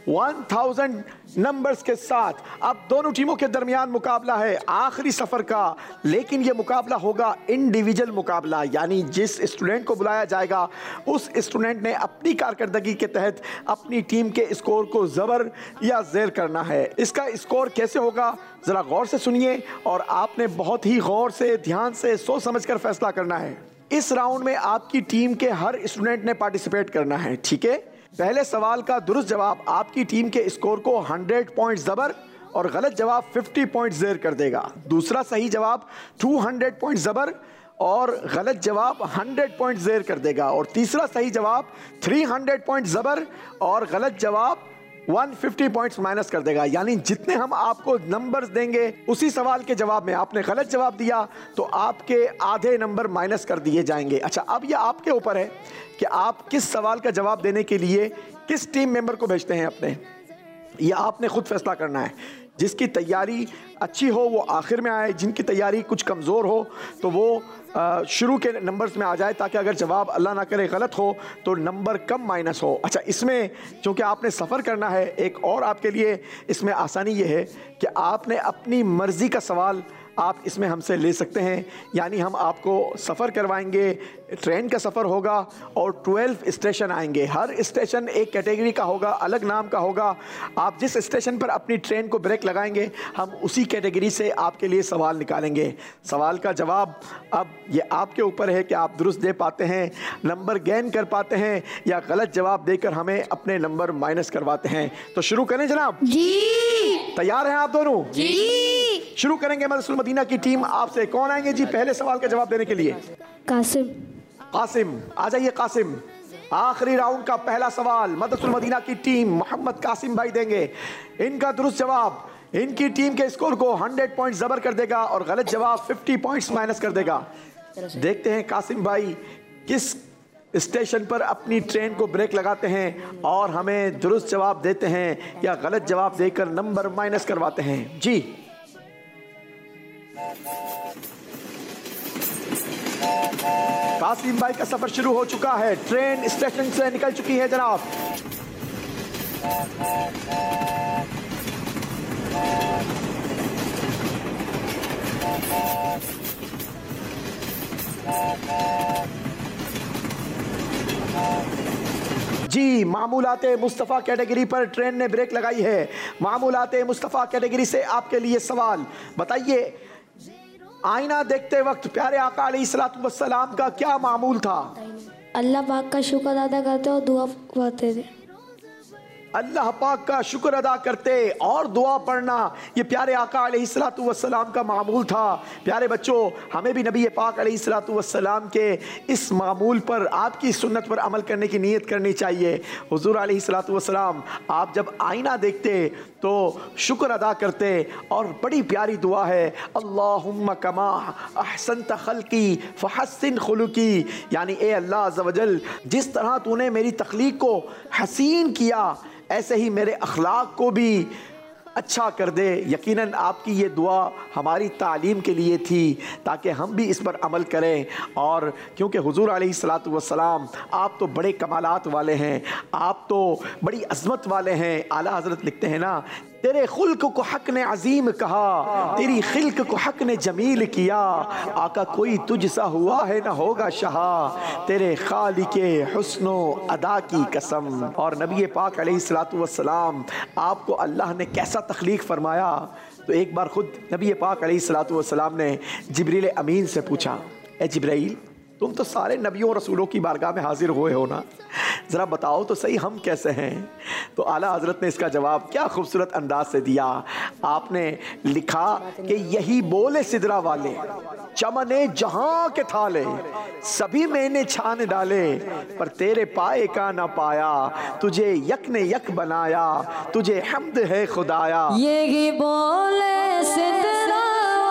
1000 नंबर्स के साथ। अब दोनों टीमों के दरमियान मुकाबला है आखिरी सफर का, लेकिन यह मुकाबला होगा इंडिविजुअल मुकाबला, यानी जिस स्टूडेंट को बुलाया जाएगा उस स्टूडेंट ने अपनी कारकर्दगी के तहत अपनी टीम के स्कोर को ज़बर या ज़ेर करना है। इसका स्कोर कैसे होगा ज़रा गौर से सुनिए और आपने बहुत ही गौर से, ध्यान से, सोच समझ कर फैसला करना है। इस राउंड में आपकी टीम के हर स्टूडेंट ने पार्टिसिपेट करना है, ठीक है। पहले सवाल का दुरुस्त जवाब आपकी टीम के स्कोर को 100 पॉइंट ज़बर और गलत जवाब 50 पॉइंट ज़ेर कर देगा। दूसरा सही जवाब 200 पॉइंट ज़बर और गलत जवाब 100 पॉइंट ज़ेर कर देगा। और तीसरा सही जवाब 300 पॉइंट ज़बर और गलत जवाब 150 पॉइंट्स माइनस कर देगा। यानी जितने हम आपको नंबर्स देंगे उसी सवाल के जवाब में आपने गलत जवाब दिया तो आपके आधे नंबर माइनस कर दिए जाएंगे। अच्छा, अब यह आपके ऊपर है कि आप किस सवाल का जवाब देने के लिए किस टीम मेंबर को भेजते हैं अपने, ये आपने खुद फैसला करना है। जिसकी तैयारी अच्छी हो वो आखिर में आए, जिनकी तैयारी कुछ कमज़ोर हो तो वो शुरू के नंबर्स में आ जाए, ताकि अगर जवाब अल्लाह ना करे गलत हो तो नंबर कम माइनस हो। अच्छा, इसमें चूँकि आपने सफ़र करना है, एक और आपके लिए इसमें आसानी ये है कि आपने अपनी मर्ज़ी का सवाल आप इसमें हमसे ले सकते हैं। यानी हम आपको सफ़र करवाएंगे, ट्रेन का सफ़र होगा और 12 स्टेशन आएंगे। हर स्टेशन एक कैटेगरी का होगा, अलग नाम का होगा। आप जिस स्टेशन पर अपनी ट्रेन को ब्रेक लगाएंगे हम उसी कैटेगरी से आपके लिए सवाल निकालेंगे। सवाल का जवाब अब ये आपके ऊपर है कि आप दुरुस्त दे पाते हैं, नंबर गेन कर पाते हैं, या गलत जवाब देकर हमें अपने नंबर माइनस करवाते हैं। तो शुरू करें जनाब? जी। तैयार हैं आप दोनों? जी। शुरू करेंगे मदरसुल मदीना की टीम आपसे। कौन आएंगे जी पहले सवाल का जवाब देने के लिए? कासिम। कासिम, आ जाइए कासिम। आखिरी राउंड का पहला सवाल मदरसुल मदीना की टीम मोहम्मद कासिम भाई देंगे। इनका दुरुस्त जवाब इनकी टीम के स्कोर को 100 पॉइंट ज़बर कर देगा और गलत जवाब 50 पॉइंट्स माइनस कर देगा। देखते हैं कासिम भाई किस स्टेशन पर अपनी ट्रेन को ब्रेक लगाते हैं और हमें दुरुस्त जवाब देते हैं या गलत जवाब देकर नंबर माइनस करवाते हैं। जी कासिम भाई का सफर शुरू हो चुका है, ट्रेन स्टेशन से निकल चुकी है जनाब। जी मामूलाते मुस्तफ़ा कैटेगरी पर ट्रेन ने ब्रेक लगाई है। मामूलाते मुस्तफ़ा कैटेगरी से आपके लिए सवाल, बताइए आईना देखते वक्त प्यारे आका अलैहिस्सलातु वस्सलाम का क्या मामूल था? अल्लाह पाक का शुक्र अदा करते और दुआ पढ़ते थे। अल्लाह पाक का शुक्र अदा करते और दुआ पढ़ना ये प्यारे आका अलैहिस्सलातु वस्सलाम का मामूल था। प्यारे बच्चों, हमें भी नबी पाक अलैहिस्सलातु वस्सलाम के इस मामूल पर, आपकी सुन्नत पर अमल करने की नीयत करनी चाहिए। हुजूर अलैहिस्सलातु वस्सलाम आप जब आईना देखते तो शुक्र अदा करते और बड़ी प्यारी दुआ है, अल्लाहुम्मा कमा अहसनत खल्की फहस्सिन खुलुकी, यानी ए अल्लाह अज़्ज़ वजल, जिस तरह तूने मेरी तख्लीक को हसीन किया ऐसे ही मेरे अखलाक को भी अच्छा कर दे। यकीनन आपकी ये दुआ हमारी तालीम के लिए थी ताकि हम भी इस पर अमल करें। और क्योंकि हुजूर अलैहिस्सलातु वस्सलाम आप तो बड़े कमालात वाले हैं, आप तो बड़ी अज़मत वाले हैं। आला हज़रत लिखते हैं ना, तेरे खुल्क को हक ने अजीम कहा, तेरी खिल्क को हक ने जमील किया, आका कोई तुझसा हुआ है ना होगा शहा, तेरे खालिके हुस्नो अदा की कसम। और नबी पाक अलैहिस्सलातु वस्सलाम आपको अल्लाह ने कैसा तख्लीक फरमाया। तो एक बार खुद नबी पाक अलैहिस्सलातु वस्सलाम ने जिब्रील अमीन से पूछा, ए जिब्राइल, तुम तो सारे नबियों और रसूलों की बारगाह में हाजिर हुए हो ना, ज़रा बताओ तो सही हम कैसे हैं। तो आला हज़रत ने इसका जवाब क्या खूबसूरत अंदाज से दिया। आपने लिखा कि यही बोले सिदरा वाले, चमने जहां के थाले, सभी मैंने छान डाले, पर तेरे पाए का ना पाया, तुझे यक ने यक बनाया, तुझे हम्द है खुदाया। यही बोले सिदरा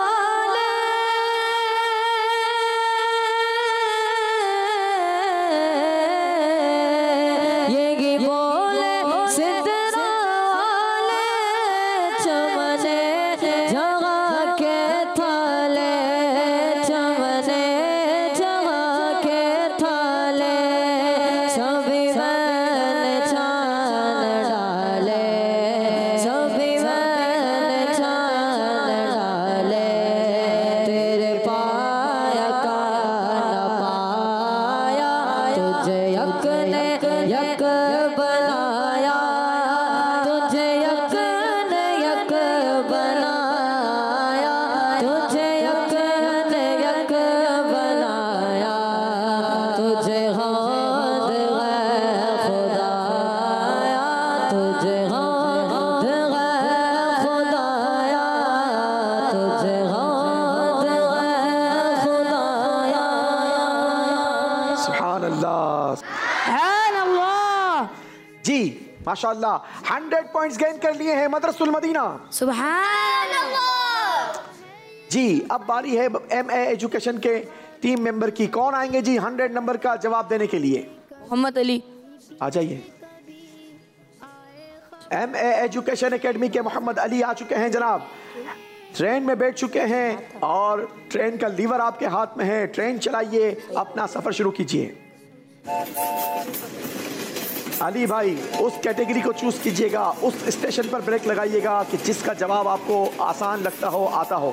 माशाअल्लाह 100 पॉइंट्स गेन कर लिए हैं मदरसुल मदीना। सुभान अल्लाह। जी अब बारी है MA एजुकेशन के टीम मेंबर की। कौन आएंगे जी 100 नंबर का जवाब देने के लिए? मोहम्मद अली आ जाइए। MA एजुकेशन एकेडमी के मोहम्मद अली आ चुके हैं जनाब। ट्रेन में बैठ चुके हैं और ट्रेन का लीवर आपके हाथ में है। ट्रेन चलाइए, अपना सफर शुरू कीजिए। अली भाई उस कैटेगरी को चूज कीजिएगा, उस स्टेशन पर ब्रेक लगाइएगा कि जिसका जवाब आपको आसान लगता हो, आता हो।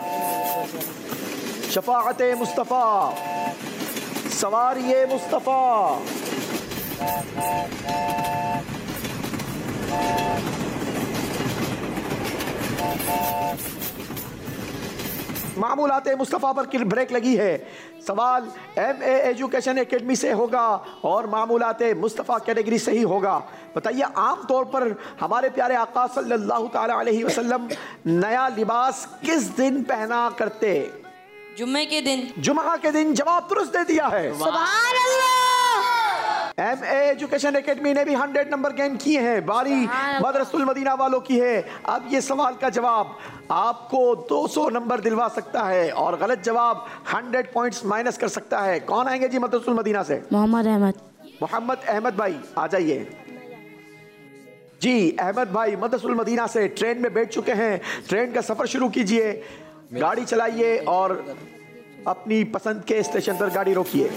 शफाअते मुस्तफ़ा, सवारिये मुस्तफ़ा। मामूलाते मुस्तफ़ा पर ब्रेक लगी है। सवाल MA एजुकेशन एकेडमी से होगा और मामूलाते मुस्तफ़ा कैटेगरी से ही होगा। बताइए, आम तौर पर हमारे प्यारे आका सल्लल्लाहु ताला अलैहि वसल्लम नया लिबास किस दिन पहना करते? जुम्मे के दिन। जुम्मा के दिन। जवाब दुरुस्त दे दिया है। सुभान अल्लाह। MA एजुकेशन एकेडमी ने भी 100 नंबर गेन किए हैं। बारी मदरसुल मदीना वालों की है। अब ये सवाल का जवाब आपको 200 नंबर दिलवा सकता है और गलत जवाब 100 पॉइंट्स माइनस कर सकता है। कौन आएंगे जी मदरसुल मदीना से? मोहम्मद अहमद। मोहम्मद अहमद भाई आ जाइए। जी अहमद भाई मदरसुल मदीना से ट्रेन में बैठ चुके हैं। ट्रेन का सफर शुरू कीजिए, गाड़ी चलाइए और अपनी पसंद के स्टेशन पर गाड़ी रोकिए।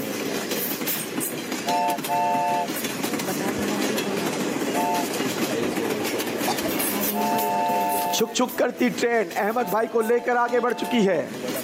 छुक छुक करती ट्रेन अहमद भाई को लेकर आगे बढ़ चुकी है।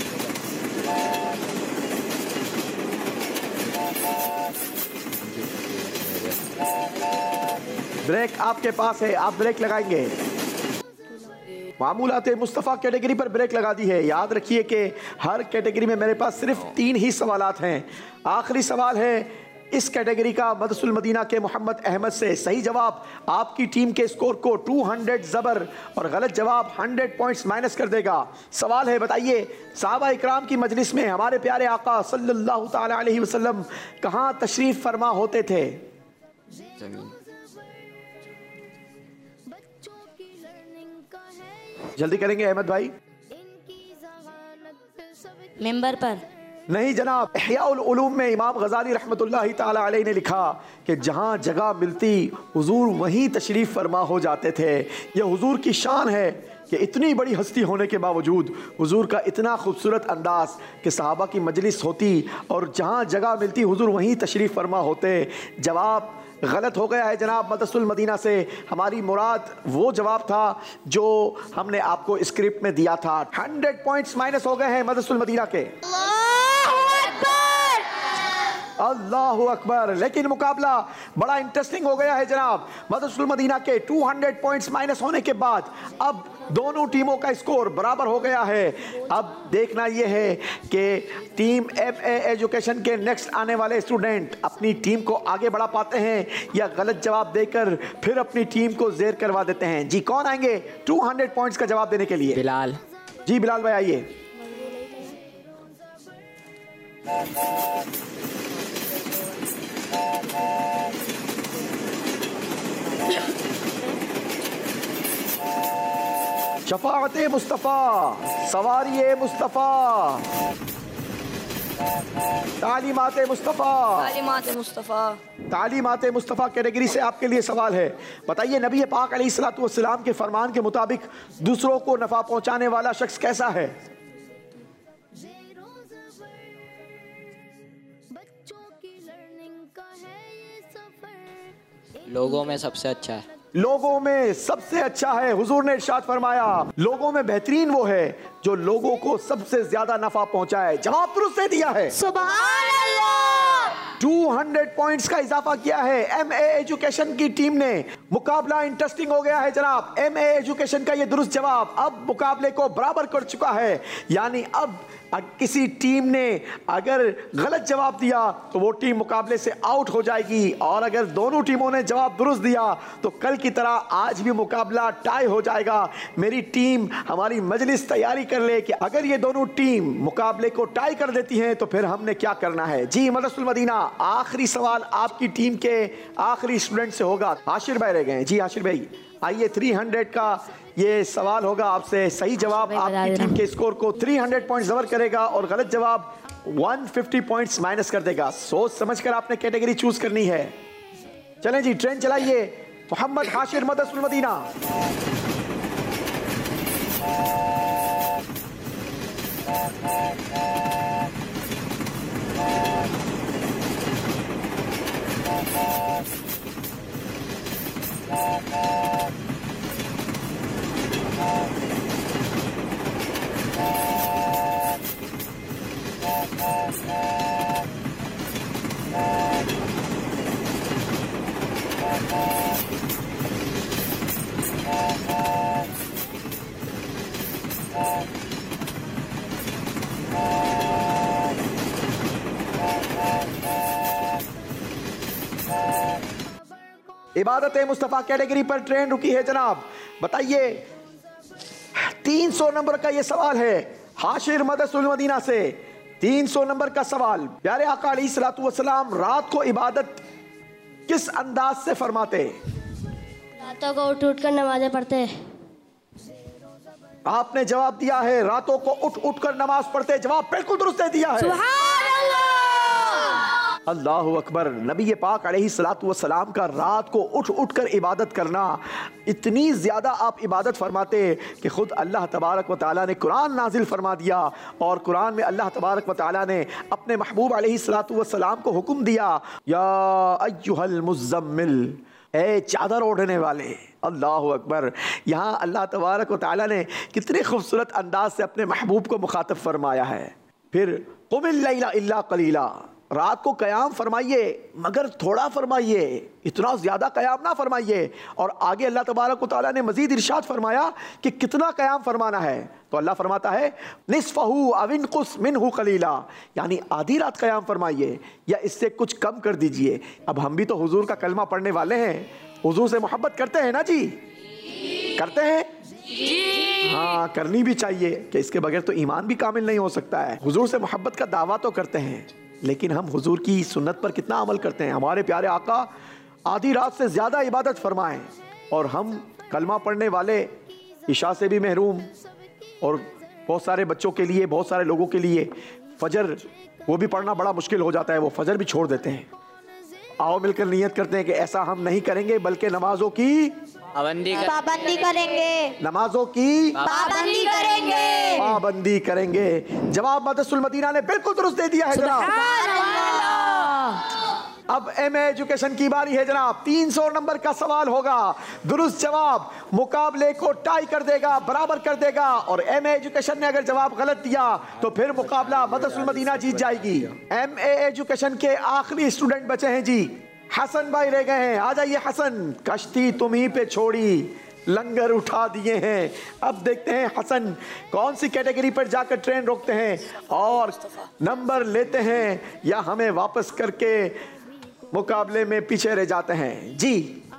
ब्रेक आपके पास है, आप ब्रेक लगाएंगे। मामूलाते मुस्तफ़ा कैटेगरी पर ब्रेक लगा दी है। याद रखिए कि हर कैटेगरी में मेरे पास सिर्फ 3 ही सवालात हैं। आखिरी सवाल है इस कैटेगरी का मदरसुल मदीना के मोहम्मद अहमद से सही जवाब आपकी टीम के स्कोर को 200 ज़बर और गलत जवाब 100 पॉइंट्स माइनस कर देगा। सवाल है, बताइए सहाबा इकराम की मजलिस में हमारे प्यारे आका सल्लल्लाहु ताला अलैहि वसल्लम कहाँ तशरीफ फरमा होते थे? जल्दी करेंगे अहमद भाई। मेंबर पर। नहीं जनाब, इह्याउल उलूम में इमाम गजाली रहमतुल्लाहि ताला अलैहि ने लिखा कि जहाँ जगह मिलती हुजूर वहीं तशरीफ़ फरमा हो जाते थे। यह हुजूर की शान है कि इतनी बड़ी हस्ती होने के बावजूद हुजूर का इतना खूबसूरत अंदाज़ कि सहाबा की मजलिस होती और जहाँ जगह मिलती हुजूर वहीं तशरीफ़ फरमा होते। जवाब गलत हो गया है जनाब मदरसुल मदीना से। हमारी मुराद वो जवाब था जो हमने आपको स्क्रिप्ट में दिया था। 100 पॉइंट्स माइनस हो गए हैं मदरसुल मदीना के। अल्लाहु अकबर। लेकिन मुकाबला बड़ा इंटरेस्टिंग हो गया है जनाब। मदरसुल मदीना के 200 पॉइंट्स माइनस होने के बाद अब दोनों टीमों का स्कोर बराबर हो गया है। अब देखना यह है कि टीम MA एजुकेशन के नेक्स्ट आने वाले स्टूडेंट अपनी टीम को आगे बढ़ा पाते हैं या गलत जवाब देकर फिर अपनी टीम को ज़ेर करवा देते हैं। जी कौन आएंगे 200 पॉइंट्स का जवाब देने के लिए? बिलाल। जी बिलाल भाई आइए। शफाअते मुस्तफ़ा, सवारिये मुस्तफ़ा, तालीमाते मुस्तफ़ा। तालीमाते मुस्तफ़ा। तालीमाते मुस्तफ़ा कैटेगरी से आपके लिए सवाल है। बताइए नबी पाक अलैहिस्सलातु वस्सलाम के फरमान के मुताबिक दूसरों को नफ़ा पहुंचाने वाला शख्स कैसा है? लोगों में सबसे अच्छा है। लोगों में सबसे अच्छा है। हुजूर ने इरशाद फरमाया लोगों में बेहतरीन वो है जो लोगों को सबसे ज्यादा नफा पहुंचाए। जवाब दुरुस्त दे दिया है। सुभान अल्लाह। 200 पॉइंट्स का इजाफा किया है MA एजुकेशन की टीम ने। मुकाबला इंटरेस्टिंग हो गया है जनाब। MA एजुकेशन का ये दुरुस्त जवाब अब मुकाबले को बराबर कर चुका है। यानी अब किसी टीम ने अगर गलत जवाब दिया तो वो टीम मुकाबले से आउट हो जाएगी और अगर दोनों टीमों ने जवाब दुरुस्त दिया तो कल की तरह आज भी मुकाबला टाई हो जाएगा। मेरी टीम हमारी मजलिस तैयारी कर ले कि अगर ये दोनों टीम मुकाबले को टाई कर देती हैं तो फिर हमने क्या करना है। जी मदरसुल मदीना, आखिरी सवाल आपकी टीम के आखिरी स्टूडेंट से होगा। आशिर भाई रह गए। जी आशिर भाई आइए, 300 का ये सवाल होगा आपसे। सही जवाब आपकी टीम के स्कोर को 300 पॉइंट ज़बर करेगा और गलत जवाब 150 पॉइंट्स माइनस कर देगा। सोच समझकर आपने कैटेगरी चूज करनी है। चलें जी, ट्रेन चलाइए। मोहम्मद हाशिर मदरसुल मदीना। इबादत मुस्तफ़ा कैटेगरी पर ट्रेन रुकी है जनाब। बताइए 300 नंबर का ये सवाल है हाशिर मदरसुल मदीना से। 300 नंबर का सवाल। प्यारे आका अलैहिस्सलातु वस्सलाम रात को इबादत किस अंदाज से फरमाते? रातों को उठ उठ कर नमाजें पढ़ते। आपने जवाब दिया है रातों को उठ उठ कर नमाज पढ़ते। जवाब बिल्कुल दुरुस्त दे दिया है। सुभान अल्लाह। अल्लाहु अकबर। नबी पाक अलैहिस्सलातु वस्सलाम का रात को उठ उठ कर इबादत करना, इतनी ज़्यादा आप इबादत फरमाते कि ख़ुद अल्लाह तबारक व तआला ने कुरान नाजिल फरमा दिया और कुरान में अल्लाह तबारक व तआला ने अपने महबूब अलैहिस्सलातु वस्सलाम को हुक्म दिया, या अय्युहल मुज़्ज़म्मिल, ए चादर ओढ़ने वाले। अल्लाहु अकबर। यहाँ अल्लाह तबारक व तआला ने कितने खूबसूरत अंदाज से अपने महबूब को मुखातब फरमाया है। फिर क़ुमिल लैला इल्ला क़लीला, रात को क़याम फरमाइए, मगर थोड़ा फरमाइए, इतना ज़्यादा क़याम ना फरमाइए। और आगे अल्लाह तबारक व तआला ने मज़ीद इरशाद फरमाया कि कितना क़याम फरमाना है, तो अल्लाह फरमाता है निस्फ़हू अव इनक़ुस मिन्हु क़लीला, यानी आधी रात क़याम फरमाइए या इससे कुछ कम कर दीजिए। अब हम भी तो हुजूर का कलमा पढ़ने वाले हैं, हुजूर से मोहब्बत करते हैं ना जी? करते हैं जी। हाँ, करनी भी चाहिए कि इसके बगैर तो ईमान भी कामिल नहीं हो सकता है। हुजूर से मोहब्बत का दावा तो करते हैं, लेकिन हम हुजूर की सुन्नत पर कितना अमल करते हैं? हमारे प्यारे आका आधी रात से ज़्यादा इबादत फरमाएं और हम कलमा पढ़ने वाले इशा से भी महरूम, और बहुत सारे बच्चों के लिए, बहुत सारे लोगों के लिए फजर वो भी पढ़ना बड़ा मुश्किल हो जाता है, वो फजर भी छोड़ देते हैं। आओ मिलकर नियत करते हैं कि ऐसा हम नहीं करेंगे, बल्कि नमाजों की पाबंदी करेंगे, नमाजों की पाबंदी करेंगे, पाबंदी करेंगे। जवाब मदरसुल मदीना ने बिल्कुल दुरुस्त दे दिया है जनाब। अब एमए एजुकेशन की बारी है जनाब। 300 नंबर का सवाल होगा, दुरुस्त जवाब मुकाबले को टाई कर देगा, बराबर कर देगा। और एमए एजुकेशन ने अगर जवाब गलत दिया तो फिर मुकाबला मदरसुल मदीना जीत जाएगी। एमए एजुकेशन के आखिरी स्टूडेंट बचे हैं जी, हसन भाई रह गए हैं। आ जाइए हसन, कश्ती तुम्ही पे छोड़ी, लंगर उठा दिए हैं। अब देखते हैं हसन कौन सी कैटेगरी पर जाकर ट्रेन रोकते हैं और नंबर लेते हैं या हमें वापस करके मुकाबले में पीछे रह जाते हैं जी।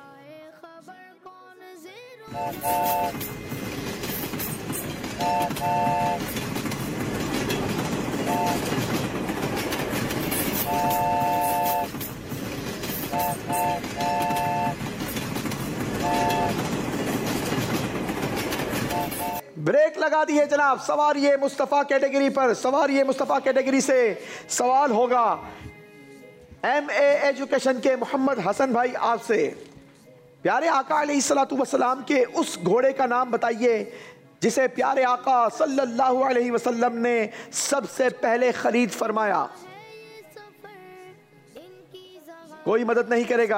ब्रेक लगा दिए जनाब। सवारिये मुस्तफ़ा कैटेगरी पर, सवारिये मुस्तफ़ा कैटेगरी से सवाल होगा एमए एजुकेशन के मोहम्मद हसन भाई आपसे। प्यारे आका अलैहिस्सलातु वस्सलाम के उस घोड़े का नाम बताइए जिसे प्यारे आका सल्लल्लाहु अलैहि वसल्लम ने सबसे पहले खरीद फरमाया। कोई मदद नहीं करेगा,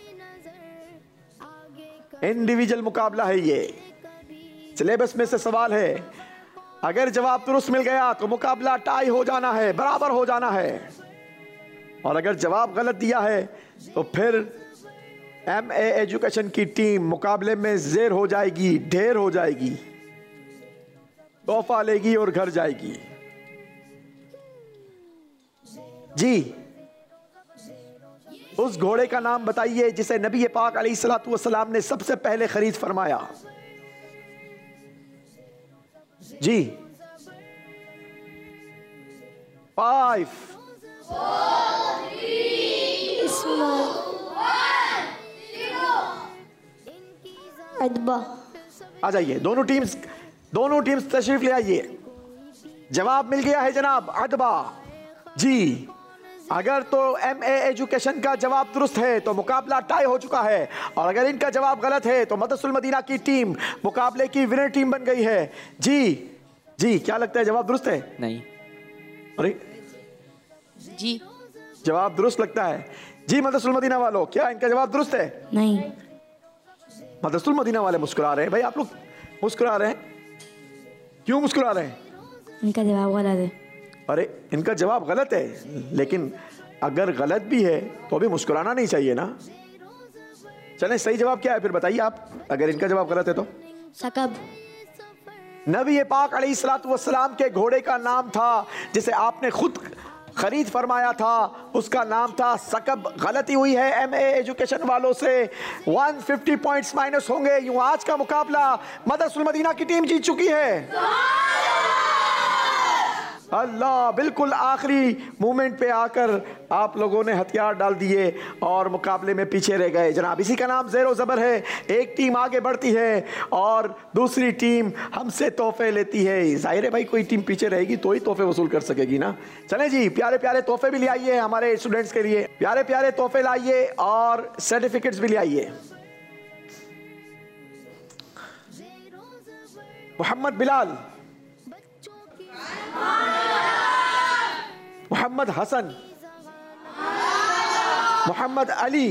इंडिविजुअल मुकाबला है ये। सिलेबस में से सवाल है, अगर जवाब दुरुस्त मिल गया तो मुकाबला टाई हो जाना है, बराबर हो जाना है। और अगर जवाब गलत दिया है तो फिर एमए एजुकेशन की टीम मुकाबले में ज़ेर हो जाएगी, ढेर हो जाएगी, तोहफा लेगी और घर जाएगी जी। उस घोड़े का नाम बताइए जिसे नबी पाक अलैहिस्सलातु वस्सलाम ने सबसे पहले खरीद फरमाया जी। 5 अदबा। आ जाइए, दोनों टीम्स तशरीफ ले आइए। जवाब मिल गया है जनाब, अदबा जी। अगर तो एमए एजुकेशन का जवाब दुरुस्त है तो मुकाबला टाई हो चुका है, और अगर इनका जवाब गलत है तो मदरसुल मदीना की टीम मुकाबले की विनर टीम बन गई है जी। जी क्या लगता है, जवाब दुरुस्त है? नहीं। अरे जी जवाब दुरुस्त लगता है जी। मदरसुल मदीना वालों, क्या इनका जवाब दुरुस्त है? नहीं। मदरसुल मदीना वाले मुस्कुरा रहे हैं। भाई आप लोग मुस्कुरा रहे हैं, क्यों मुस्कुरा रहे हैं? इनका जवाब गलत है। अरे इनका जवाब गलत है, लेकिन अगर गलत भी है तो भी मुस्कुराना नहीं चाहिए ना। चलें, सही जवाब क्या है फिर बताइए आप, अगर इनका जवाब गलत है तो? सकब। नबी पाक अलैहिस्सलातु वस्सलाम के घोड़े का नाम था जिसे आपने खुद खरीद फरमाया था, उसका नाम था सकब। गलती हुई है एमए एजुकेशन वालों से, 150 पॉइंट्स माइनस होंगे। यूं आज का मुकाबला मदरसुल मदीना की टीम जीत चुकी है। अल्लाह, बिल्कुल आखिरी मोमेंट पे आकर आप लोगों ने हथियार डाल दिए और मुकाबले में पीछे रह गए जनाब। इसी का नाम ज़ेरो ज़बर है। एक टीम आगे बढ़ती है और दूसरी टीम हमसे तोहफे लेती है। जाहिर है भाई, कोई टीम पीछे रहेगी तो ही तोहफे वसूल कर सकेगी ना। चलें जी, प्यारे प्यारे तोहफे भी ले आइए हमारे स्टूडेंट्स के लिए, प्यारे प्यारे तोहफे लाइए और सर्टिफिकेट्स भी ले आइए। मोहम्मद बिलाल, मोहम्मद हसन, मोहम्मद अली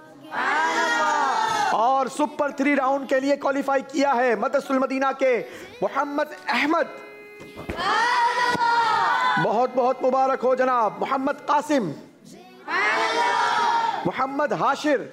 और सुपर 3 राउंड के लिए क्वालिफाई किया है मदरसुल मदीना के मोहम्मद अहमद। बहुत बहुत मुबारक हो जनाब। मोहम्मद कासिम, मोहम्मद हाशिर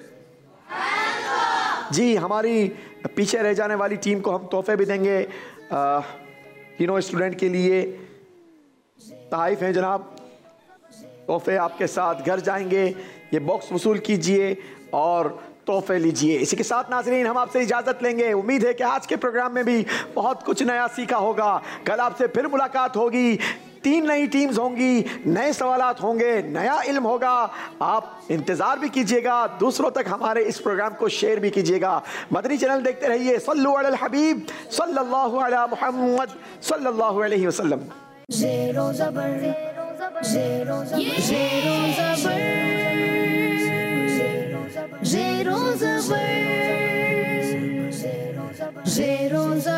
जी, हमारी पीछे रह जाने वाली टीम को हम तोहफे भी देंगे। तीनों स्टूडेंट के लिए तोहफे हैं जनाब, तोहफे आपके साथ घर जाएंगे। ये बॉक्स वसूल कीजिए और तोहफे लीजिए। इसी के साथ नाज़रीन हम आपसे इजाज़त लेंगे। उम्मीद है कि आज के प्रोग्राम में भी बहुत कुछ नया सीखा होगा। कल आपसे फिर मुलाकात होगी, 3 नई टीम्स होंगी, नए सवालात होंगे, नया इल्म होगा। आप इंतज़ार भी कीजिएगा, दूसरों तक हमारे इस प्रोग्राम को शेयर भी कीजिएगा। मदनी चैनल देखते रहिए। सल्लु अलल हबीब सल्लल्लाहु अला मुहम्मद सल्लल्लाहु अलैहि वसल्लम। ज़ेरो ज़बर, ज़ेरो ज़बर, ज़ेरो ज़बर, ज़ेरो ज़बर, ज़ेरो ज़बर, ज़ेरो ज़बर।